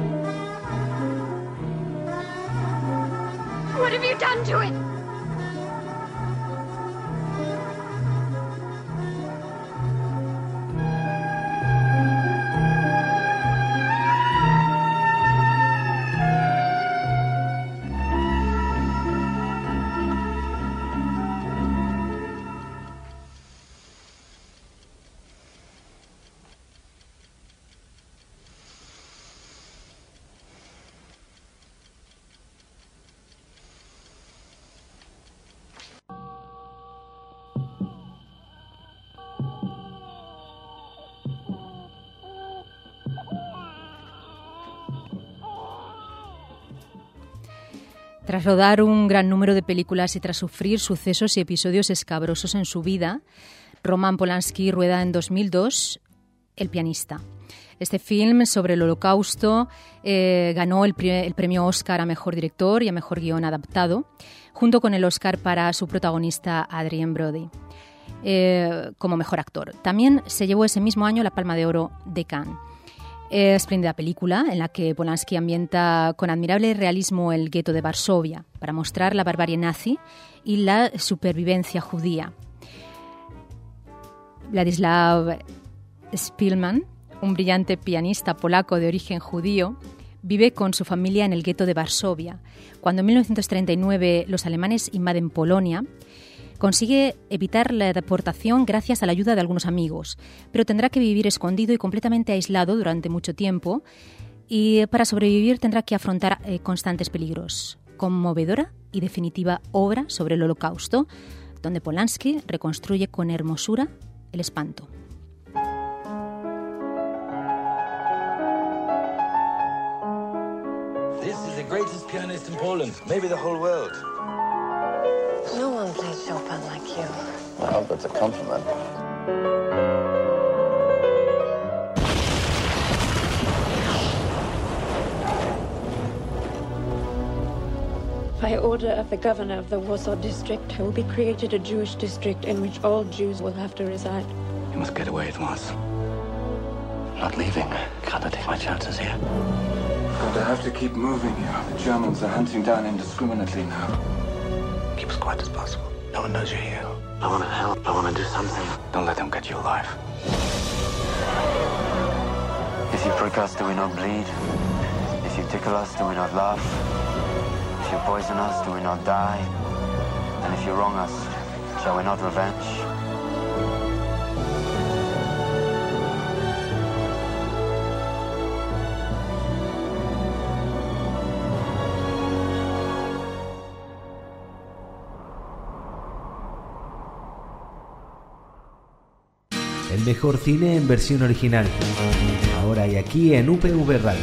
What have you done to it? Tras rodar un gran número de películas y tras sufrir sucesos y episodios escabrosos en su vida, Roman Polanski rueda en 2002 El pianista. Este film sobre el Holocausto ganó el premio Oscar a Mejor Director y a Mejor Guión Adaptado, junto con el Oscar para su protagonista Adrien Brody como Mejor Actor. También se llevó ese mismo año la Palma de Oro de Cannes. Espléndida película en la que Polanski ambienta con admirable realismo el gueto de Varsovia para mostrar la barbarie nazi y la supervivencia judía. Władysław Szpilman, un brillante pianista polaco de origen judío, vive con su familia en el gueto de Varsovia. Cuando en 1939 los alemanes invaden Polonia, consigue evitar la deportación gracias a la ayuda de algunos amigos, pero tendrá que vivir escondido y completamente aislado durante mucho tiempo y para sobrevivir tendrá que afrontar constantes peligros. Conmovedora y definitiva obra sobre el Holocausto, donde Polanski reconstruye con hermosura el espanto. This is the greatest pianist in Poland, maybe the whole world. No one plays Chopin like you. I hope that's a compliment. By order of the governor of the Warsaw district, there will be created a Jewish district in which all Jews will have to reside. You must get away at once. I'm not leaving. Can't I take my chances here? But I have to keep moving here. The Germans are hunting down indiscriminately now. Keep as quiet as possible. No one knows you're here. I want to help. I want to do something. Don't let them get you alive. If you prick us, do we not bleed? If you tickle us, do we not laugh? If you poison us, do we not die? And if you wrong us, shall we not revenge? El mejor cine en versión original. Ahora y aquí en UPV Radio.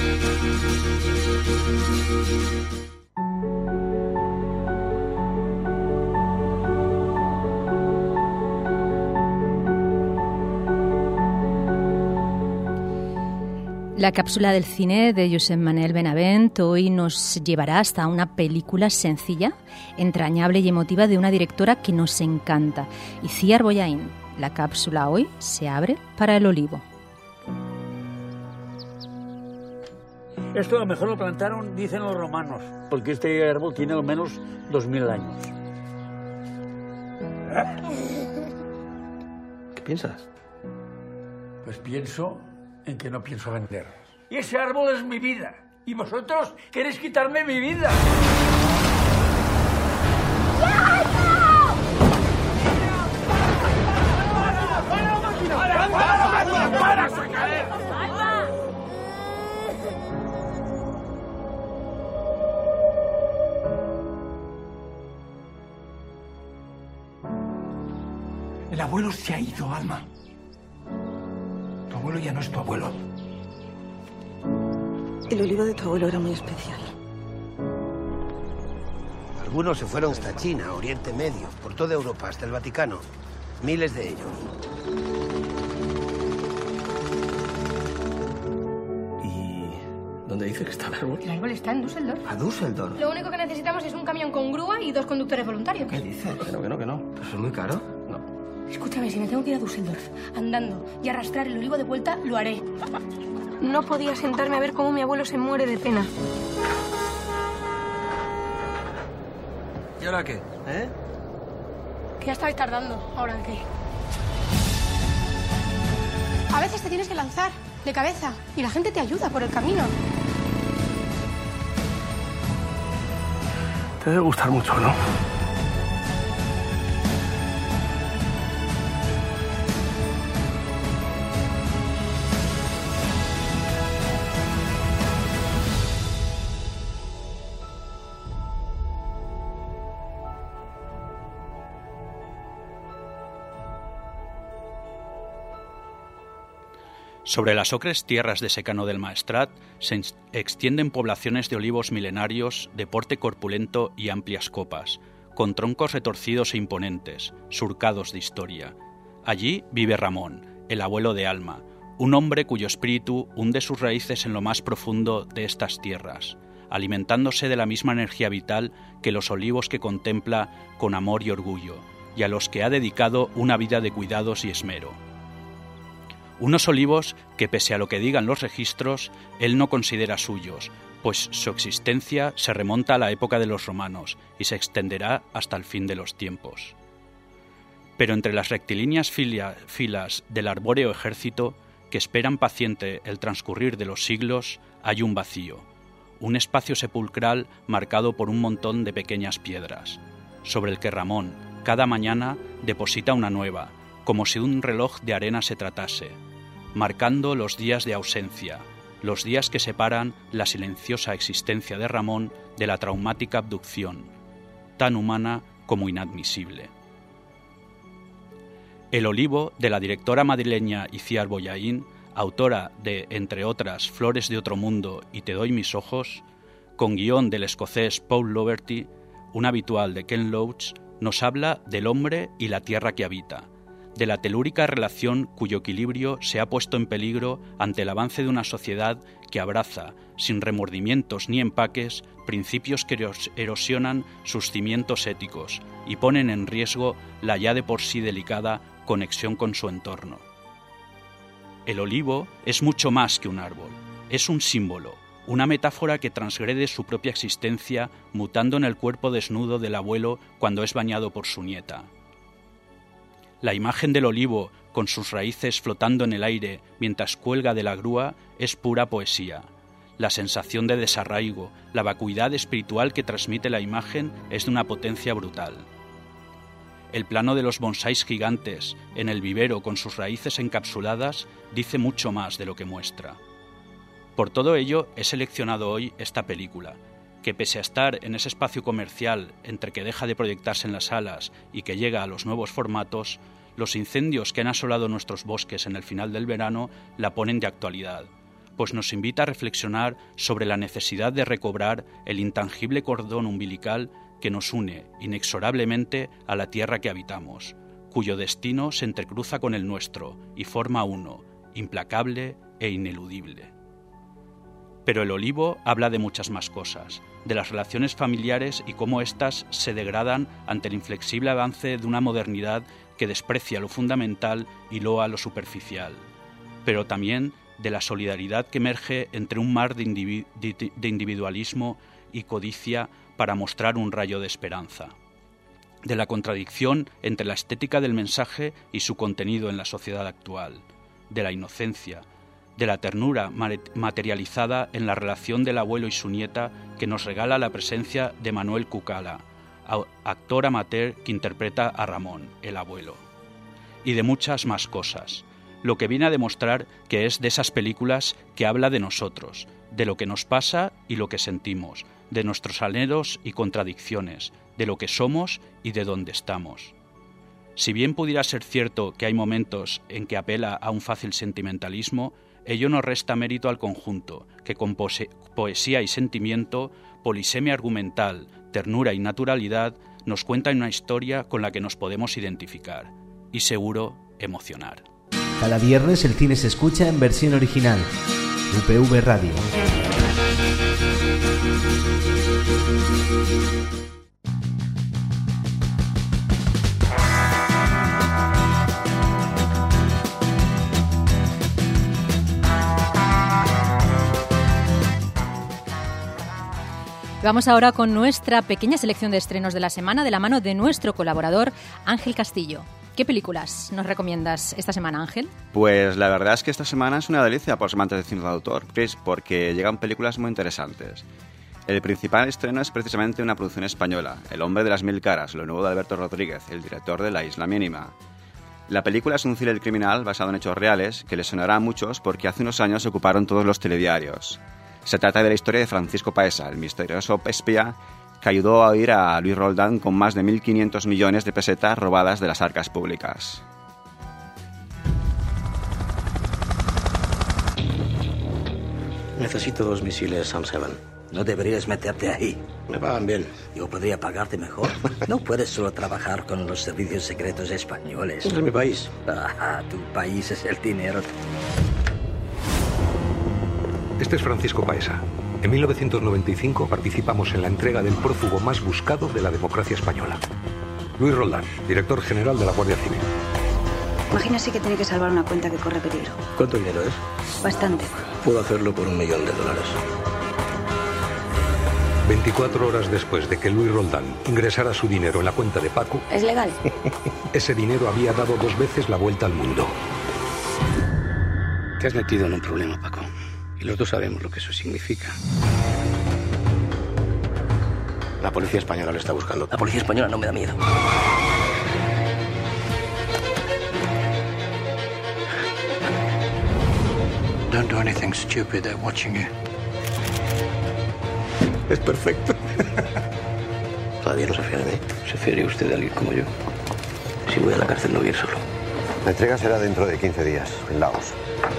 La cápsula del cine de Josep Manel Benavent hoy nos llevará hasta una película sencilla, entrañable y emotiva de una directora que nos encanta, Itziar Bollaín. La cápsula hoy se abre para el olivo. Esto a lo mejor lo plantaron, dicen los romanos, porque este árbol tiene al menos 2000 años. ¿Qué piensas? Pues pienso en que no pienso vender. Y ese árbol es mi vida. Y vosotros queréis quitarme mi vida. El abuelo se ha ido, Alma. Tu abuelo ya no es tu abuelo. El olivo de tu abuelo era muy especial. Algunos se fueron hasta China, Oriente Medio, por toda Europa, hasta el Vaticano. Miles de ellos. Y ¿Dónde dice que está el árbol? El árbol está en Düsseldorf. ¿A Düsseldorf? Lo único que necesitamos es un camión con grúa y 2 conductores voluntarios. ¿Qué dices? Que no. ¿Pues es muy caro? No. Escúchame, si me tengo que ir a Düsseldorf andando y arrastrar el olivo de vuelta, lo haré. No podía sentarme a ver cómo mi abuelo se muere de pena. ¿Y ahora qué? Que ya estáis tardando. ¿Ahora qué? A veces te tienes que lanzar de cabeza y la gente te ayuda por el camino. Te debe gustar mucho, ¿no? Sobre las ocres tierras de secano del Maestrat se extienden poblaciones de olivos milenarios de porte corpulento y amplias copas, con troncos retorcidos e imponentes, surcados de historia. Allí vive Ramón, el abuelo de Alma, un hombre cuyo espíritu hunde sus raíces en lo más profundo de estas tierras, alimentándose de la misma energía vital que los olivos que contempla con amor y orgullo, y a los que ha dedicado una vida de cuidados y esmero. Unos olivos que, pese a lo que digan los registros, él no considera suyos, pues su existencia se remonta a la época de los romanos y se extenderá hasta el fin de los tiempos. Pero entre las rectilíneas filas del arbóreo ejército, que esperan paciente el transcurrir de los siglos, hay un vacío, un espacio sepulcral marcado por un montón de pequeñas piedras, sobre el que Ramón, cada mañana, deposita una nueva, como si un reloj de arena se tratase, marcando los días de ausencia, los días que separan la silenciosa existencia de Ramón de la traumática abducción, tan humana como inadmisible. El olivo, de la directora madrileña Iciar Bollaín, autora de, entre otras, Flores de otro mundo y Te doy mis ojos, con guión del escocés Paul Loverty, un habitual de Ken Loach, nos habla del hombre y la tierra que habita, de la telúrica relación cuyo equilibrio se ha puesto en peligro ante el avance de una sociedad que abraza, sin remordimientos ni empaques, principios que erosionan sus cimientos éticos y ponen en riesgo la ya de por sí delicada conexión con su entorno. El olivo es mucho más que un árbol, es un símbolo, una metáfora que transgrede su propia existencia mutando en el cuerpo desnudo del abuelo cuando es bañado por su nieta. La imagen del olivo, con sus raíces flotando en el aire mientras cuelga de la grúa, es pura poesía. La sensación de desarraigo, la vacuidad espiritual que transmite la imagen es de una potencia brutal. El plano de los bonsáis gigantes, en el vivero con sus raíces encapsuladas, dice mucho más de lo que muestra. Por todo ello, he seleccionado hoy esta película, que pese a estar en ese espacio comercial entre que deja de proyectarse en las salas y que llega a los nuevos formatos, los incendios que han asolado nuestros bosques en el final del verano la ponen de actualidad, pues nos invita a reflexionar sobre la necesidad de recobrar el intangible cordón umbilical que nos une inexorablemente a la tierra que habitamos, cuyo destino se entrecruza con el nuestro y forma uno, implacable e ineludible. Pero el olivo habla de muchas más cosas, de las relaciones familiares y cómo éstas se degradan ante el inflexible avance de una modernidad que desprecia lo fundamental y loa lo superficial, pero también de la solidaridad que emerge entre un mar de individualismo y codicia para mostrar un rayo de esperanza, de la contradicción entre la estética del mensaje y su contenido en la sociedad actual, de la inocencia, de la ternura materializada en la relación del abuelo y su nieta que nos regala la presencia de Manuel Cucala, actor amateur que interpreta a Ramón, el abuelo, y de muchas más cosas, lo que viene a demostrar que es de esas películas que habla de nosotros, de lo que nos pasa y lo que sentimos, de nuestros anhelos y contradicciones, de lo que somos y de dónde estamos. Si bien pudiera ser cierto que hay momentos en que apela a un fácil sentimentalismo, ello no resta mérito al conjunto, que con poesía y sentimiento, polisemia argumental, ternura y naturalidad, nos cuenta una historia con la que nos podemos identificar y, seguro, emocionar. Cada viernes el cine se escucha en versión original. UPV Radio. Vamos ahora con nuestra pequeña selección de estrenos de la semana de la mano de nuestro colaborador Ángel Castillo. ¿Qué películas nos recomiendas esta semana, Ángel? Pues la verdad es que esta semana es una delicia para los amantes de cine de autor, Chris, porque llegan películas muy interesantes. El principal estreno es precisamente una producción española, El hombre de las mil caras, lo nuevo de Alberto Rodríguez, el director de La isla mínima. La película es un thriller criminal basado en hechos reales que les sonará a muchos porque hace unos años se ocuparon todos los telediarios. Se trata de la historia de Francisco Paesa, el misterioso espía que ayudó a huir a Luis Roldán con más de 1.500 millones de pesetas robadas de las arcas públicas. Necesito 2 misiles SAM-7. No deberías meterte ahí. Me pagan bien. Yo podría pagarte mejor. No puedes solo trabajar con los servicios secretos españoles. Es mi país. Tu país es el dinero. Este es Francisco Paesa. En 1995 participamos en la entrega del prófugo más buscado de la democracia española. Luis Roldán, director general de la Guardia Civil. Imagínese que tiene que salvar una cuenta que corre peligro. ¿Cuánto dinero es? Bastante. Puedo hacerlo por $1 millón. 24 horas después de que Luis Roldán ingresara su dinero en la cuenta de Paco... ¿Es legal? Ese dinero había dado 2 veces la vuelta al mundo. Te has metido en un problema, Paco. Y los dos sabemos lo que eso significa. La policía española lo está buscando. La policía española no me da miedo. Don't do anything stupid. They're watching you. Es perfecto. Todavía no se fía de mí. ¿Se fiaría usted de alguien como yo? Si voy a la cárcel no voy a ir solo. La entrega será dentro de 15 días, en Laos.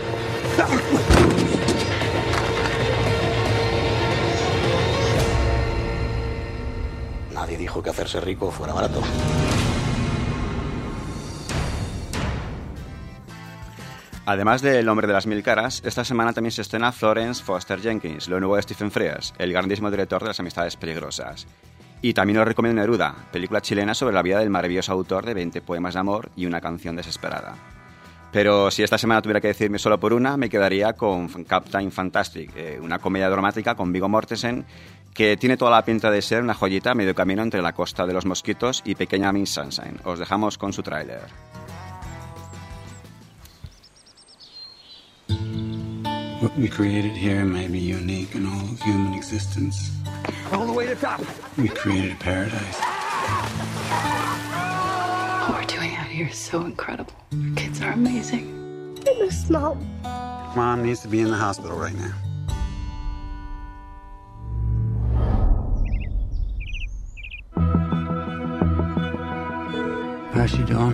Nadie dijo que hacerse rico fuera barato. Además de El hombre de las mil caras, esta semana también se estrena Florence Foster Jenkins, lo nuevo de Stephen Frears, el grandísimo director de Las amistades peligrosas. Y también os recomiendo Neruda, película chilena sobre la vida del maravilloso autor de 20 poemas de amor y una canción desesperada. Pero si esta semana tuviera que decidirme solo por una, me quedaría con Captain Fantastic, una comedia dramática con Viggo Mortensen que tiene toda la pinta de ser una joyita a medio camino entre La costa de los mosquitos y Pequeña Miss Sunshine. Os dejamos con su tráiler. What we created here may be unique in all of human existence. All the way to the top. We created a paradise. What we're doing out here is so incredible. Our kids are amazing. I miss Mom. Mom needs to be in the hospital right now. How's she doing?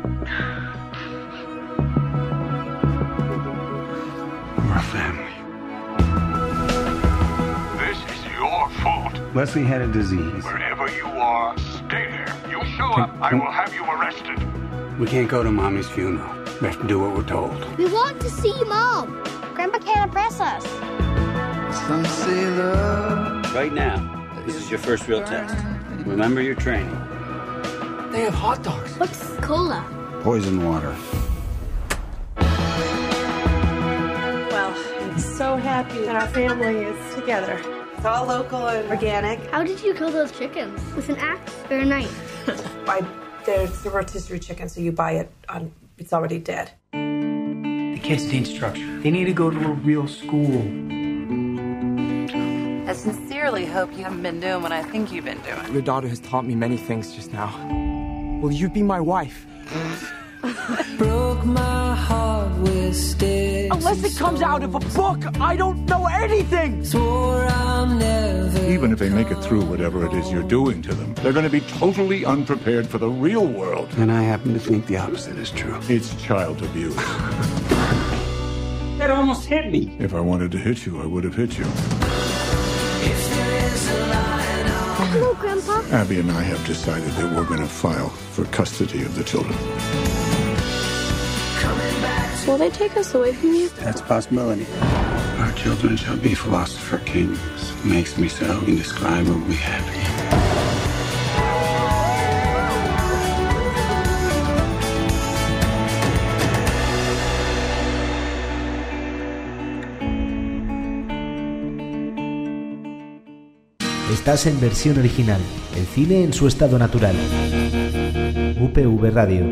We're a family. This is your fault. Leslie had a disease. Wherever you are, stay there. You show up, I will have you arrested. We can't go to Mommy's funeral. We have to do what we're told. We want to see Mom. Grandpa can't impress us. Some say love. Right now, this is your first real test. Remember your training. They have hot dogs. What's cola? Poison water. Well, I'm so happy that our family is together. It's all local and organic. How did you kill those chickens? With an axe or a knife? There's the rotisserie chicken, so you buy it it's already dead. The kids need structure. They need to go to a real school. I sincerely hope you haven't been doing what I think you've been doing. Your daughter has taught me many things just now. Will you be my wife? Broke my heart with sticks. Unless it comes out of a book, I don't know anything! Swore I'll never. Even if they make it through whatever it is you're doing to them, they're going to be totally unprepared for the real world. And I happen to think the opposite is true. It's child abuse. That almost hit me. If I wanted to hit you, I would have hit you. Hello, Grandpa. Abby and I have decided that we're going to file for custody of the children. Will they take us away from you? That's a possibility. Our children shall be philosopher kings. Makes me so indescribably happy. Estás en versión original, el cine en su estado natural. UPV Radio.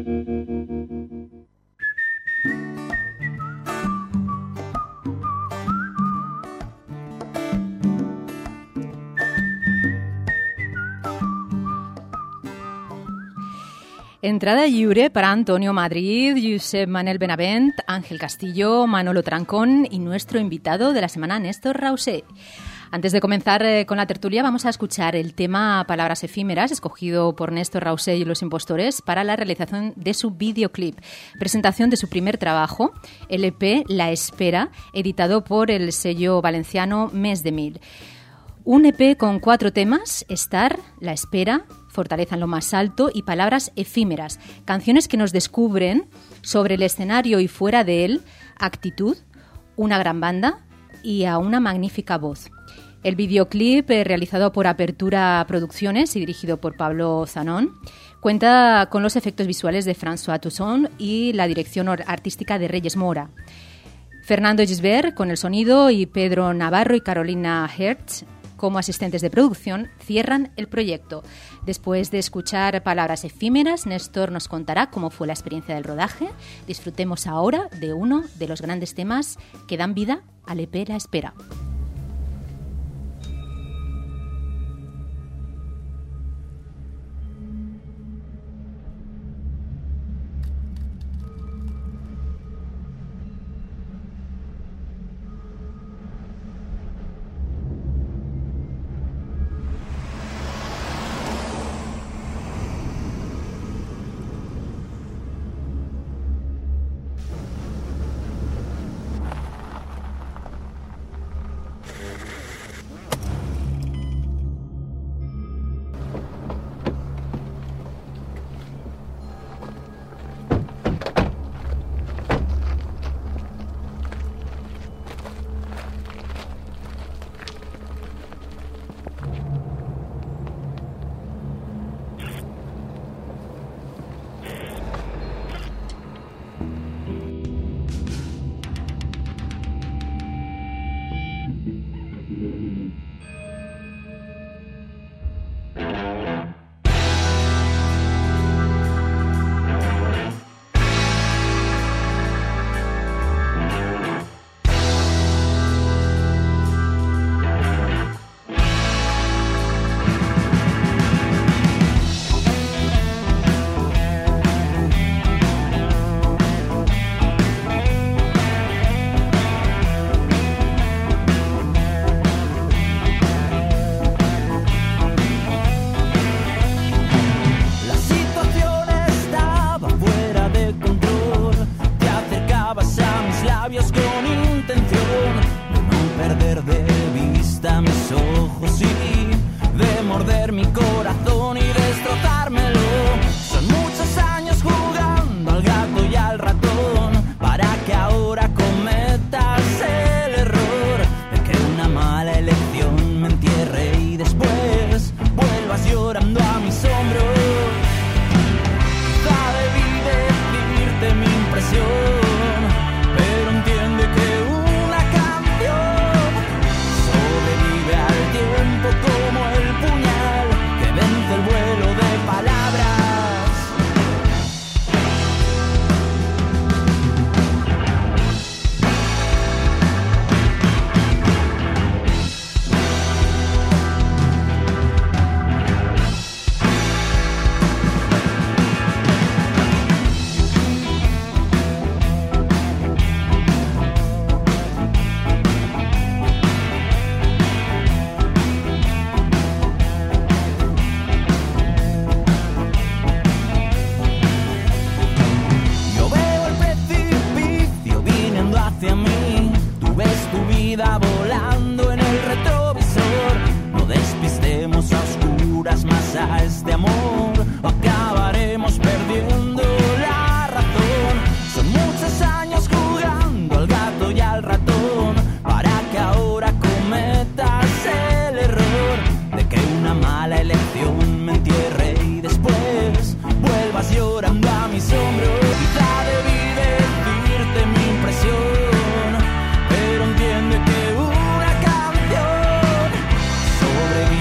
Entrada lliure para Antonio Madrid, Josep Manel Benavent, Ángel Castillo, Manolo Trancón y nuestro invitado de la semana, Néstor Rausé. Antes de comenzar con la tertulia, vamos a escuchar el tema Palabras efímeras, escogido por Néstor Rausé y Los Impostores para la realización de su videoclip. Presentación de su primer trabajo, LP La Espera, editado por el sello valenciano Mes de Mil. Un EP con 4 temas: Estar, La Espera, Fortaleza en lo más alto y Palabras efímeras. Canciones que nos descubren sobre el escenario y fuera de él, actitud, una gran banda y a una magnífica voz. El videoclip, realizado por Apertura Producciones y dirigido por Pablo Zanón, cuenta con los efectos visuales de François Toussaint y la dirección artística de Reyes Mora. Fernando Gisbert con el sonido y Pedro Navarro y Carolina Hertz como asistentes de producción cierran el proyecto. Después de escuchar Palabras efímeras, Néstor nos contará cómo fue la experiencia del rodaje. Disfrutemos ahora de uno de los grandes temas que dan vida al EP La Espera. Pero entiende que una canción sobrevive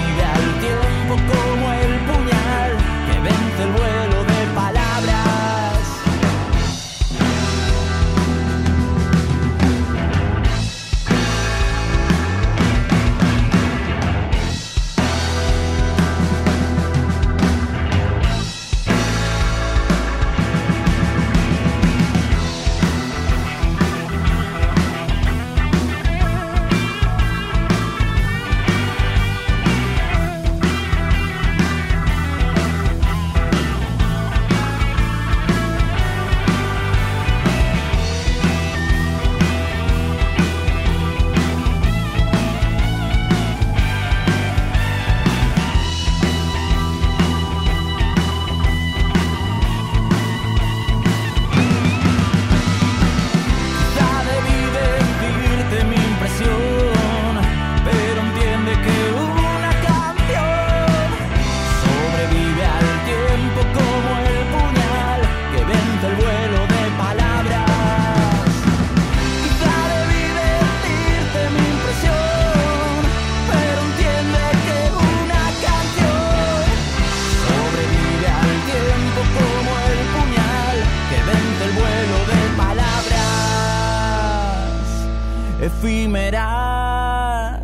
duelo de palabras efímeras.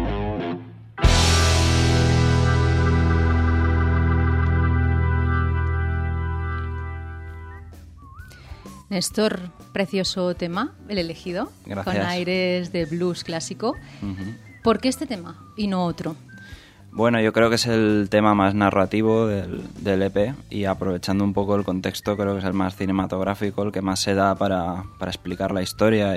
Néstor, precioso tema, el elegido. Gracias. Con aires de blues clásico. ¿Por qué este tema y no otro? Bueno, yo creo que es el tema más narrativo del EP y aprovechando un poco el contexto creo que es el más cinematográfico, el que más se da para explicar la historia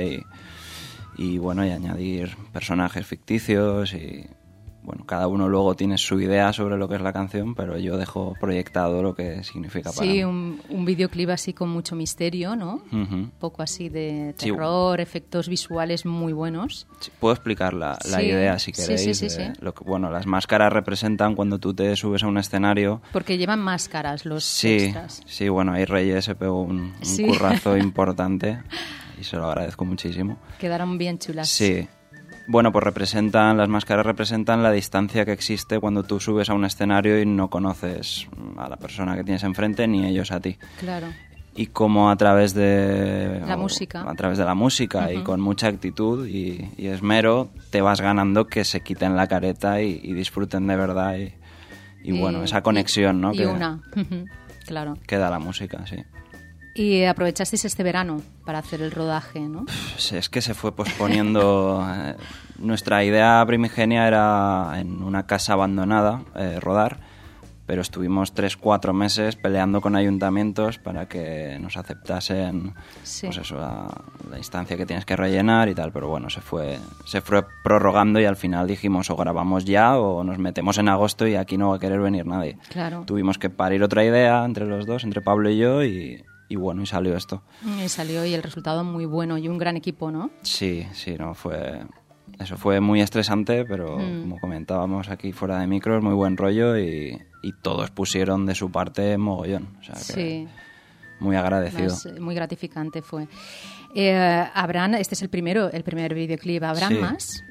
y bueno, y añadir personajes ficticios y bueno, cada uno luego tiene su idea sobre lo que es la canción, pero yo dejo proyectado lo que significa para mí. Sí, un videoclip así con mucho misterio, ¿no? Un poco así de terror, efectos visuales muy buenos. Sí, puedo explicar la idea si queréis. Sí. Lo que, bueno, las máscaras representan cuando tú te subes a un escenario. Porque llevan máscaras los extras. Sí, bueno, ahí Reyes se pegó un currazo importante y se lo agradezco muchísimo. Quedaron bien chulas. Sí. Bueno, pues las máscaras representan la distancia que existe cuando tú subes a un escenario y no conoces a la persona que tienes enfrente ni ellos a ti. Claro. Y como a través de la música y con mucha actitud y esmero te vas ganando que se quiten la careta y disfruten de verdad y bueno, esa conexión, ¿no? Claro. Que da la música, sí. Y aprovechasteis este verano para hacer el rodaje, ¿no? Es que se fue posponiendo. Nuestra idea primigenia era en una casa abandonada rodar, pero estuvimos 3-4 meses peleando con ayuntamientos para que nos aceptasen pues eso, la instancia que tienes que rellenar y tal, pero bueno, se fue prorrogando y al final dijimos o grabamos ya o nos metemos en agosto y aquí no va a querer venir nadie. Claro. Tuvimos que parir otra idea entre los dos, entre Pablo y yo y bueno, y salió esto. Y salió y el resultado muy bueno y un gran equipo, ¿no? Sí, fue muy estresante, pero como comentábamos aquí fuera de micros, muy buen rollo y todos pusieron de su parte mogollón. O sea que muy agradecido. Muy gratificante fue. ¿Habrán, este es el primer videoclip, ¿habrán más?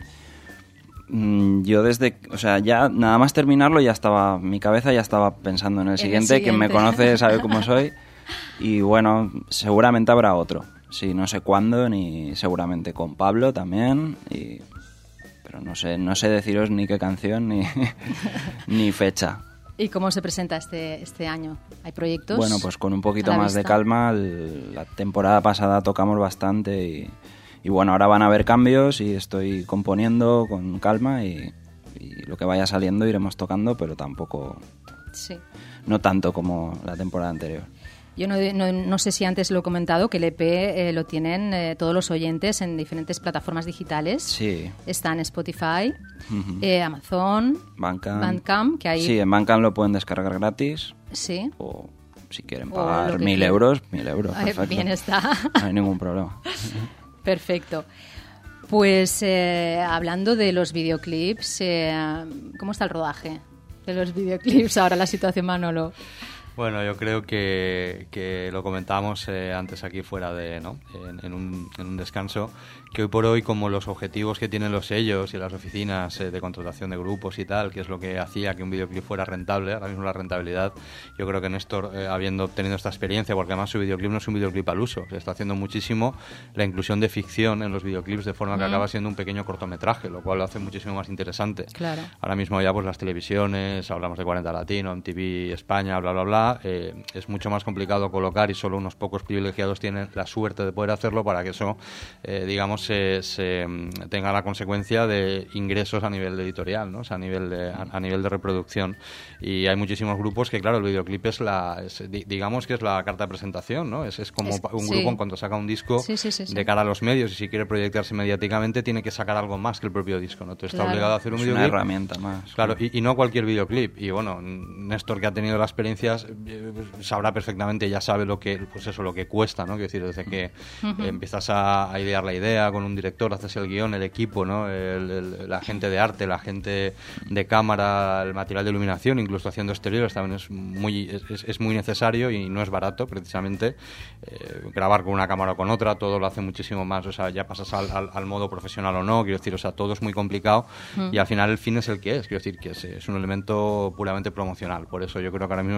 Yo ya nada más terminarlo mi cabeza ya estaba pensando en el siguiente. Quien me conoce sabe cómo soy. Y bueno, seguramente habrá otro. Sí, no sé cuándo, ni seguramente con Pablo también. Pero no sé deciros ni qué canción ni fecha. ¿Y cómo se presenta este año? ¿Hay proyectos? Bueno, pues con un poquito más de calma. La temporada pasada tocamos bastante y bueno, ahora van a haber cambios y estoy componiendo con calma y lo que vaya saliendo iremos tocando, pero tampoco... Sí. No tanto como la temporada anterior. Yo no sé si antes lo he comentado, que el EP lo tienen todos los oyentes en diferentes plataformas digitales. Sí. Está en Spotify, Amazon, Bandcamp, que hay... Sí, en Bandcamp lo pueden descargar gratis. Sí. O si quieren pagar 1.000 euros, 1.000 euros, perfecto. Bien está. No hay ningún problema. Perfecto. Pues hablando de los videoclips, ¿cómo está el rodaje de los videoclips ahora, la situación, Manolo? Bueno, yo creo que lo comentábamos antes aquí fuera en un descanso, que hoy por hoy, como los objetivos que tienen los sellos y las oficinas de contratación de grupos y tal, que es lo que hacía que un videoclip fuera rentable, ahora mismo la rentabilidad, yo creo que Néstor, habiendo tenido esta experiencia, porque además su videoclip no es un videoclip al uso, se está haciendo muchísimo la inclusión de ficción en los videoclips de forma que acaba siendo un pequeño cortometraje, lo cual lo hace muchísimo más interesante. Claro. Ahora mismo ya pues las televisiones, hablamos de 40 Latino, MTV España, bla, bla, bla, es mucho más complicado colocar y solo unos pocos privilegiados tienen la suerte de poder hacerlo para que eso, digamos, se tenga la consecuencia de ingresos a nivel de editorial, ¿no? O sea, a nivel de reproducción. Y hay muchísimos grupos que, claro, el videoclip digamos que es la carta de presentación, ¿no? Es como un grupo cuando saca un disco de cara a los medios y si quiere proyectarse mediáticamente tiene que sacar algo más que el propio disco, ¿no? Entonces está obligado a hacer un videoclip. Es una herramienta más. Claro, y no cualquier videoclip. Y bueno, Néstor, que ha tenido las experiencias, sabrá perfectamente, ya sabe lo que cuesta, ¿no? Quiero decir, desde que empiezas a idear la idea con un director, haces el guión, el equipo, ¿no? La gente de arte, la gente de cámara, el material de iluminación, incluso haciendo exteriores también es muy necesario y no es barato, precisamente. Grabar con una cámara o con otra, todo lo hace muchísimo más, o sea, ya pasas al modo profesional o no, quiero decir, o sea, todo es muy complicado y al final el fin es el que es, quiero decir, que es un elemento puramente promocional. Por eso yo creo que ahora mismo se intenta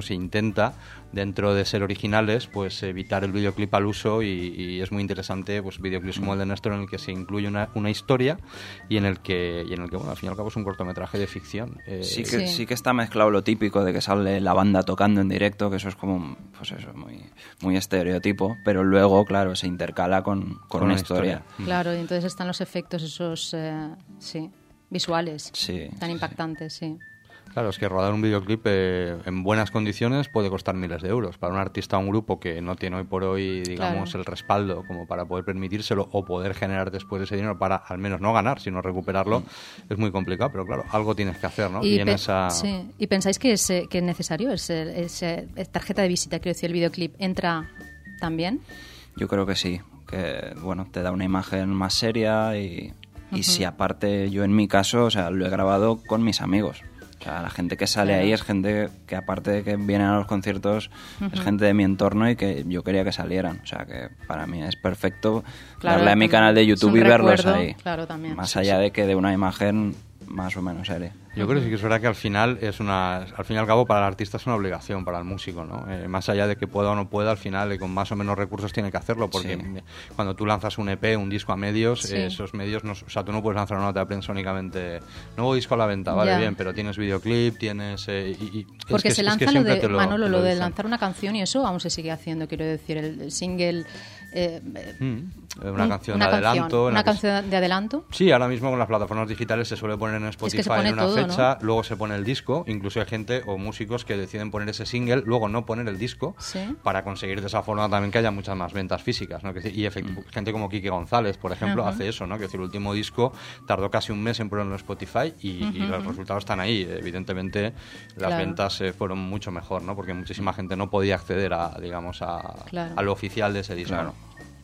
intenta, dentro de ser originales, pues evitar el videoclip al uso, y es muy interesante pues videoclips como el de Néstor, en el que se incluye una historia y en el que bueno, al fin y al cabo es un cortometraje de ficción. Sí que está mezclado lo típico de que sale la banda tocando en directo, que eso es como pues eso, muy estereotipo, pero luego, claro, se intercala con una historia. Claro, y entonces están los efectos esos visuales tan impactantes, sí. Claro, es que rodar un videoclip en buenas condiciones puede costar miles de euros. Para un artista o un grupo que no tiene hoy por hoy, digamos, el respaldo como para poder permitírselo o poder generar después ese dinero para al menos no ganar, sino recuperarlo, es muy complicado. Pero claro, algo tienes que hacer, ¿no? ¿Y pensáis que es necesario esa tarjeta de visita, quiero decir, el videoclip, entra también? Yo creo que sí, que bueno, te da una imagen más seria y si aparte, yo en mi caso, o sea, lo he grabado con mis amigos. O sea, la gente que sale ahí es gente que, aparte de que vienen a los conciertos, es gente de mi entorno y que yo quería que salieran. O sea, que para mí es perfecto darle a mi canal de YouTube y verlos ahí. Claro, también. Más allá de que de una imagen más o menos seria. Yo creo que sí que es verdad que al final al fin y al cabo para el artista es una obligación, para el músico, ¿no? Más allá de que pueda o no pueda, al final con más o menos recursos tiene que hacerlo, porque cuando tú lanzas un EP, un disco a medios, esos medios, o sea, tú no puedes lanzar una nota de prensa únicamente nuevo disco a la venta, vale, bien, pero tienes videoclip, tienes... porque se lanza lo de, Manolo, lo de lanzar una canción, y eso aún se sigue haciendo, quiero decir, el single... una canción de adelanto. ¿Una canción de adelanto? Sí, ahora mismo con las plataformas digitales se suele poner en Spotify en una fecha, ¿no? Luego se pone el disco, incluso hay gente o músicos que deciden poner ese single, luego no poner el disco, para conseguir de esa forma también que haya muchas más ventas físicas, ¿no? Y gente como Quique González, por ejemplo, hace eso, ¿no? Que el último disco tardó casi un mes en ponerlo en Spotify y los resultados están ahí. Evidentemente las ventas fueron mucho mejor, ¿no? Porque muchísima gente no podía acceder a, digamos, a lo oficial de ese disco. Claro.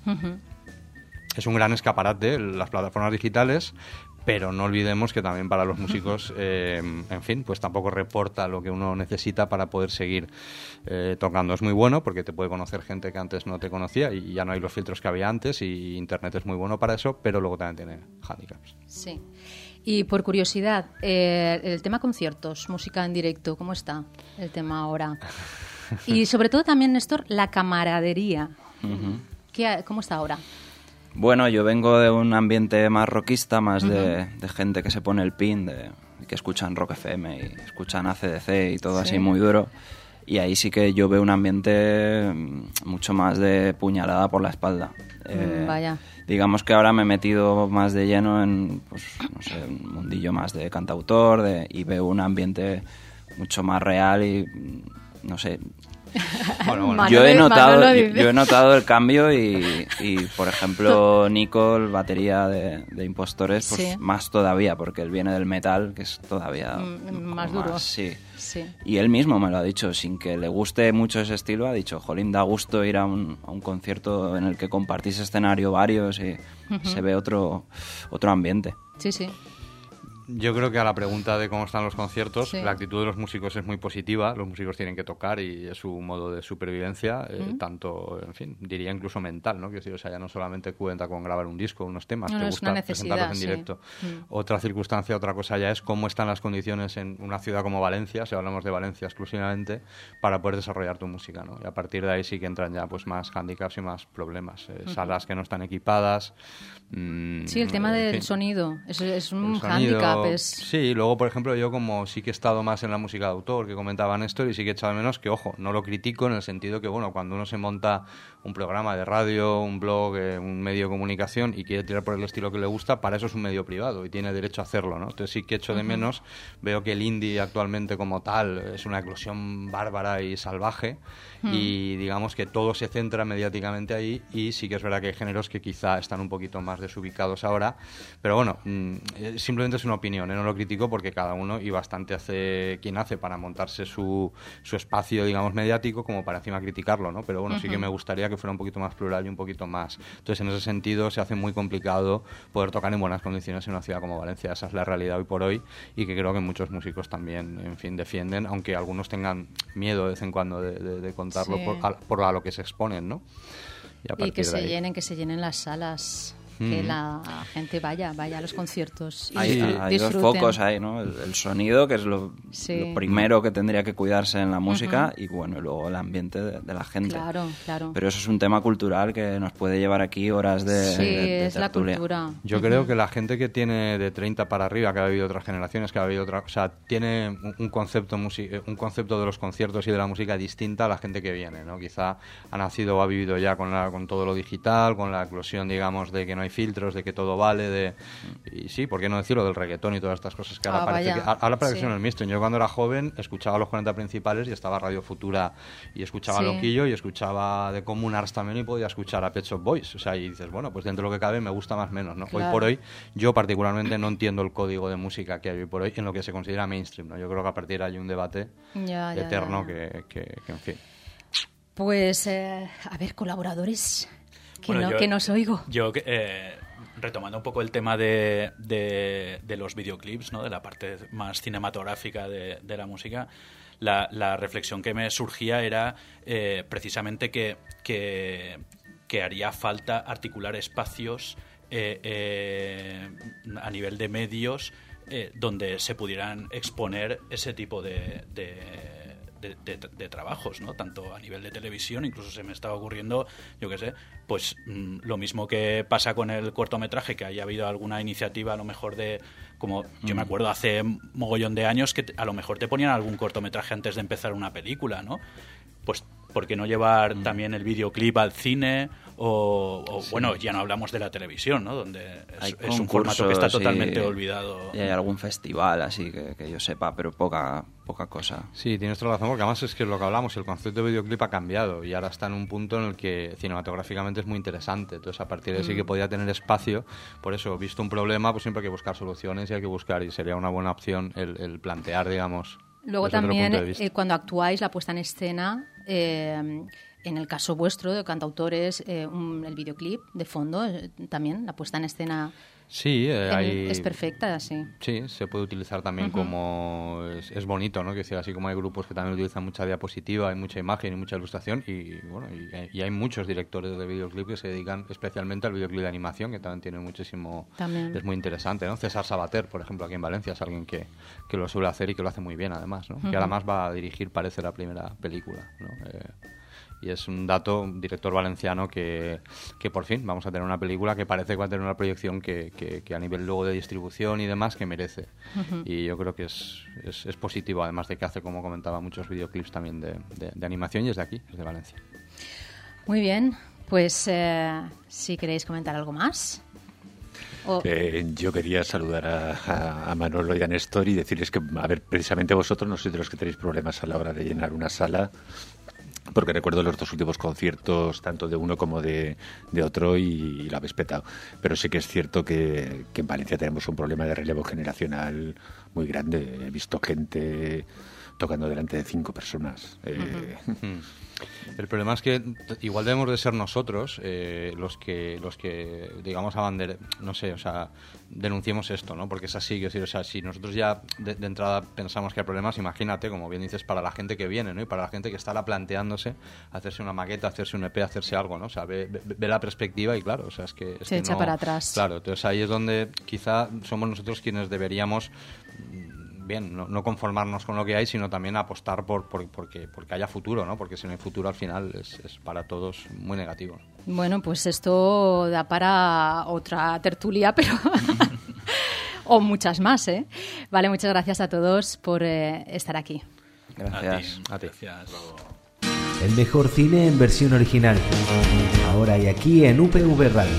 Es un gran escaparate las plataformas digitales, pero no olvidemos que también para los músicos, en fin, pues tampoco reporta lo que uno necesita para poder seguir tocando. Es muy bueno porque te puede conocer gente que antes no te conocía y ya no hay los filtros que había antes, y Internet es muy bueno para eso, pero luego también tiene handicaps. Sí. Y por curiosidad, el tema conciertos, música en directo, ¿cómo está el tema ahora? Y sobre todo también, Néstor, la camaradería. ¿Cómo está ahora? Bueno, yo vengo de un ambiente más rockista, más de gente que se pone el pin, que escuchan Rock FM y escuchan AC/DC y todo así muy duro. Y ahí sí que yo veo un ambiente mucho más de puñalada por la espalda. Vaya. Digamos que ahora me he metido más de lleno en, pues, no sé, un mundillo más de cantautor y veo un ambiente mucho más real y, no sé... Bueno. Yo he notado el cambio y por ejemplo, Nico, el batería de Impostores, pues más todavía, porque él viene del metal, que es todavía más duro. Sí. Y él mismo me lo ha dicho, sin que le guste mucho ese estilo, ha dicho, jolín, da gusto ir a un concierto en el que compartís escenario varios y se ve otro ambiente. Sí. Yo creo que a la pregunta de cómo están los conciertos, la actitud de los músicos es muy positiva. Los músicos tienen que tocar y es su modo de supervivencia, tanto, en fin, diría incluso mental, ¿no? O sea, ya no solamente cuenta con grabar un disco, unos temas, te gusta presentarlos en directo. Otra circunstancia, otra cosa ya es cómo están las condiciones en una ciudad como Valencia, si hablamos de Valencia exclusivamente, para poder desarrollar tu música, ¿no? Y a partir de ahí sí que entran ya pues más handicaps y más problemas. Salas que no están equipadas. Sí, el tema del sonido es un hándicap. Sí, luego, por ejemplo, yo como sí que he estado más en la música de autor, que comentaba Néstor, y sí que he echado de menos que, ojo, no lo critico en el sentido que, bueno, cuando uno se monta un programa de radio, un blog, un medio de comunicación y quiere tirar por el estilo que le gusta, para eso es un medio privado y tiene derecho a hacerlo, ¿no? Entonces sí que echo de menos, veo que el indie actualmente como tal es una eclosión bárbara y salvaje y digamos que todo se centra mediáticamente ahí, y sí que es verdad que hay géneros que quizá están un poquito más desubicados ahora, pero bueno, simplemente es una opinión, no lo critico porque cada uno y bastante hace quien hace para montarse su espacio, digamos, mediático, como para encima criticarlo, ¿no? Pero bueno, sí que me gustaría que fuera un poquito más plural y un poquito más. Entonces, en ese sentido, se hace muy complicado poder tocar en buenas condiciones en una ciudad como Valencia. Esa es la realidad hoy por hoy y que creo que muchos músicos también, en fin, defienden, aunque algunos tengan miedo de vez en cuando de contarlo por a lo que se exponen, ¿no? Y que se llenen las salas. que la gente vaya a los conciertos y hay dos focos ahí, ¿no? El sonido, que es lo primero que tendría que cuidarse en la música, y bueno, luego el ambiente de la gente. Claro. Pero eso es un tema cultural que nos puede llevar aquí horas de es la cultura. Yo creo que la gente que tiene de 30 para arriba, que ha vivido otras generaciones, o sea, tiene un concepto de los conciertos y de la música distinta a la gente que viene, ¿no? Quizá ha nacido o ha vivido ya con todo lo digital, con la eclosión, digamos, de que no hay filtros, de que todo vale, y sí, ¿por qué no decirlo del reggaetón y todas estas cosas que ahora parece que son el mainstream? Yo cuando era joven escuchaba los 40 principales y estaba Radio Futura y escuchaba Loquillo y escuchaba The Communards también y podía escuchar a Pet Shop Boys, o sea, y dices, bueno, pues dentro de lo que cabe me gusta más o menos, ¿no? Hoy por hoy yo particularmente no entiendo el código de música que hay hoy por hoy en lo que se considera mainstream, ¿no? Yo creo que a partir de ahí hay un debate eterno que en fin. Pues, a ver, colaboradores, que no os oigo. Yo, retomando un poco el tema de los videoclips, ¿no? De la parte más cinematográfica de la música, la reflexión que me surgía era precisamente que haría falta articular espacios a nivel de medios donde se pudieran exponer ese tipo de trabajos, ¿no? Tanto a nivel de televisión, incluso se me estaba ocurriendo, yo qué sé, pues lo mismo que pasa con el cortometraje, que haya habido alguna iniciativa a lo mejor como yo me acuerdo hace mogollón de años que a lo mejor te ponían algún cortometraje antes de empezar una película, ¿no? Pues ¿por qué no llevar también el videoclip al cine? Bueno, ya no hablamos de la televisión, ¿no? Donde es un formato que está totalmente olvidado. Y hay algún festival así que yo sepa, pero poca cosa. Sí, tienes toda la razón, porque además es que lo que hablamos, el concepto de videoclip ha cambiado y ahora está en un punto en el que cinematográficamente es muy interesante. Entonces, a partir de ahí sí que podía tener espacio. Por eso, visto un problema, pues siempre hay que buscar soluciones y hay que buscar, y sería una buena opción el plantear, digamos. Luego también, cuando actuáis, la puesta en escena, en el caso vuestro, de cantautores, el videoclip de fondo, también, la puesta en escena sí, es perfecta, sí. Sí, se puede utilizar también como... Es bonito, ¿no? Que sea, así como hay grupos que también utilizan mucha diapositiva, hay mucha imagen y mucha ilustración, y bueno, y hay muchos directores de videoclip que se dedican especialmente al videoclip de animación, que también tiene muchísimo... También. Es muy interesante, ¿no? César Sabater, por ejemplo, aquí en Valencia, es alguien que lo suele hacer y que lo hace muy bien, además, ¿no? Que además va a dirigir, parece, la primera película, ¿no? Y es un dato, un director valenciano que por fin vamos a tener una película que parece que va a tener una proyección que a nivel luego de distribución y demás que merece. Y yo creo que es positivo, además de que hace, como comentaba, muchos videoclips también de animación, y es de aquí, es de Valencia. Muy bien, pues si queréis comentar algo más. Yo quería saludar a Manolo y a Néstor y decirles que, a ver, precisamente vosotros no sois de los que tenéis problemas a la hora de llenar una sala, porque recuerdo los dos últimos conciertos, tanto de uno como de otro, y lo habéis petado. Pero sí que es cierto que en Valencia tenemos un problema de relevo generacional muy grande. He visto gente tocando delante de 5 personas. El problema es que igual debemos de ser nosotros los que digamos no sé, o sea, denunciemos esto, ¿no? Porque es así, o sea, si nosotros ya de entrada pensamos que hay problemas, imagínate, como bien dices, para la gente que viene, ¿no? Y para la gente que estará planteándose hacerse una maqueta, hacerse un EP, hacerse algo, ¿no? O sea, ve la perspectiva y claro, o sea, es que se echa para atrás. Claro, entonces ahí es donde quizá somos nosotros quienes deberíamos no conformarnos con lo que hay, sino también apostar porque haya futuro, ¿no? Porque si no hay futuro, al final es para todos muy negativo. Bueno, pues esto da para otra tertulia, pero o muchas más, ¿eh? Vale, muchas gracias a todos por estar aquí. Gracias. A ti. Gracias. El mejor cine en versión original. Ahora y aquí en UPV Radio.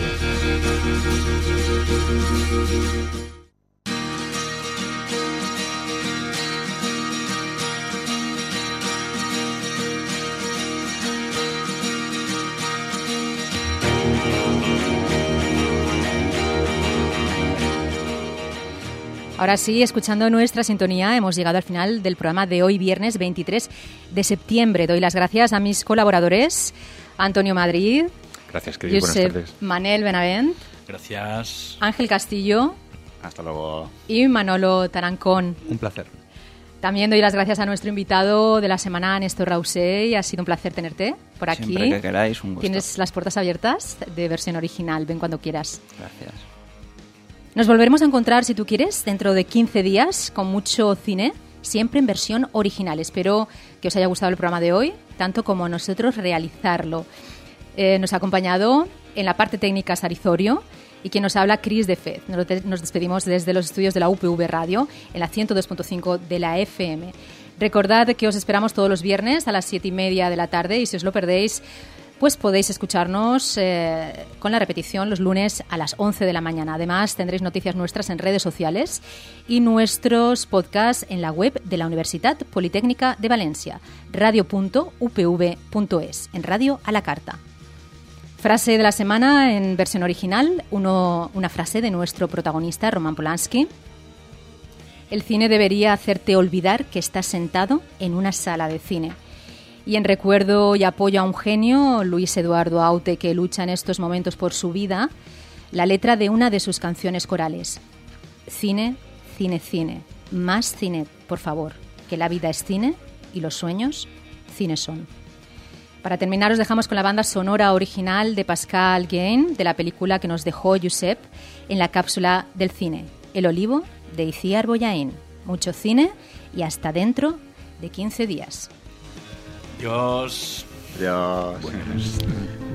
Ahora sí, escuchando nuestra sintonía, hemos llegado al final del programa de hoy, viernes 23 de septiembre. Doy las gracias a mis colaboradores, Antonio Madrid, gracias, querido. Buenas tardes. Manel Benavent, gracias, Ángel Castillo, hasta luego, y Manolo Tarancón. Un placer. También doy las gracias a nuestro invitado de la semana, Néstor Rausé. Ha sido un placer tenerte por aquí. Siempre que queráis, un gusto. Tienes las puertas abiertas de versión original. Ven cuando quieras. Gracias. Nos volveremos a encontrar, si tú quieres, dentro de 15 días con mucho cine, siempre en versión original. Espero que os haya gustado el programa de hoy, tanto como a nosotros realizarlo. Nos ha acompañado en la parte técnica Sarizorio y quien nos habla, Cris de Fez. Nos despedimos desde los estudios de la UPV Radio en la 102.5 de la FM. Recordad que os esperamos todos los viernes a las 7:30 de la tarde y si os lo perdéis, pues podéis escucharnos con la repetición los lunes a las 11 de la mañana. Además, tendréis noticias nuestras en redes sociales y nuestros podcasts en la web de la Universitat Politécnica de Valencia, radio.upv.es, en Radio a la Carta. Frase de la semana en versión original, una frase de nuestro protagonista, Roman Polanski. El cine debería hacerte olvidar que estás sentado en una sala de cine. Y en recuerdo y apoyo a un genio, Luis Eduardo Aute, que lucha en estos momentos por su vida, la letra de una de sus canciones corales. Cine, cine, cine. Más cine, por favor, que la vida es cine y los sueños, cine son. Para terminar, os dejamos con la banda sonora original de Pascal Guéin, de la película que nos dejó Josep en la cápsula del cine, El Olivo, de Iciar Boyain. Mucho cine y hasta dentro de 15 días. Dios. Dios. Buenas.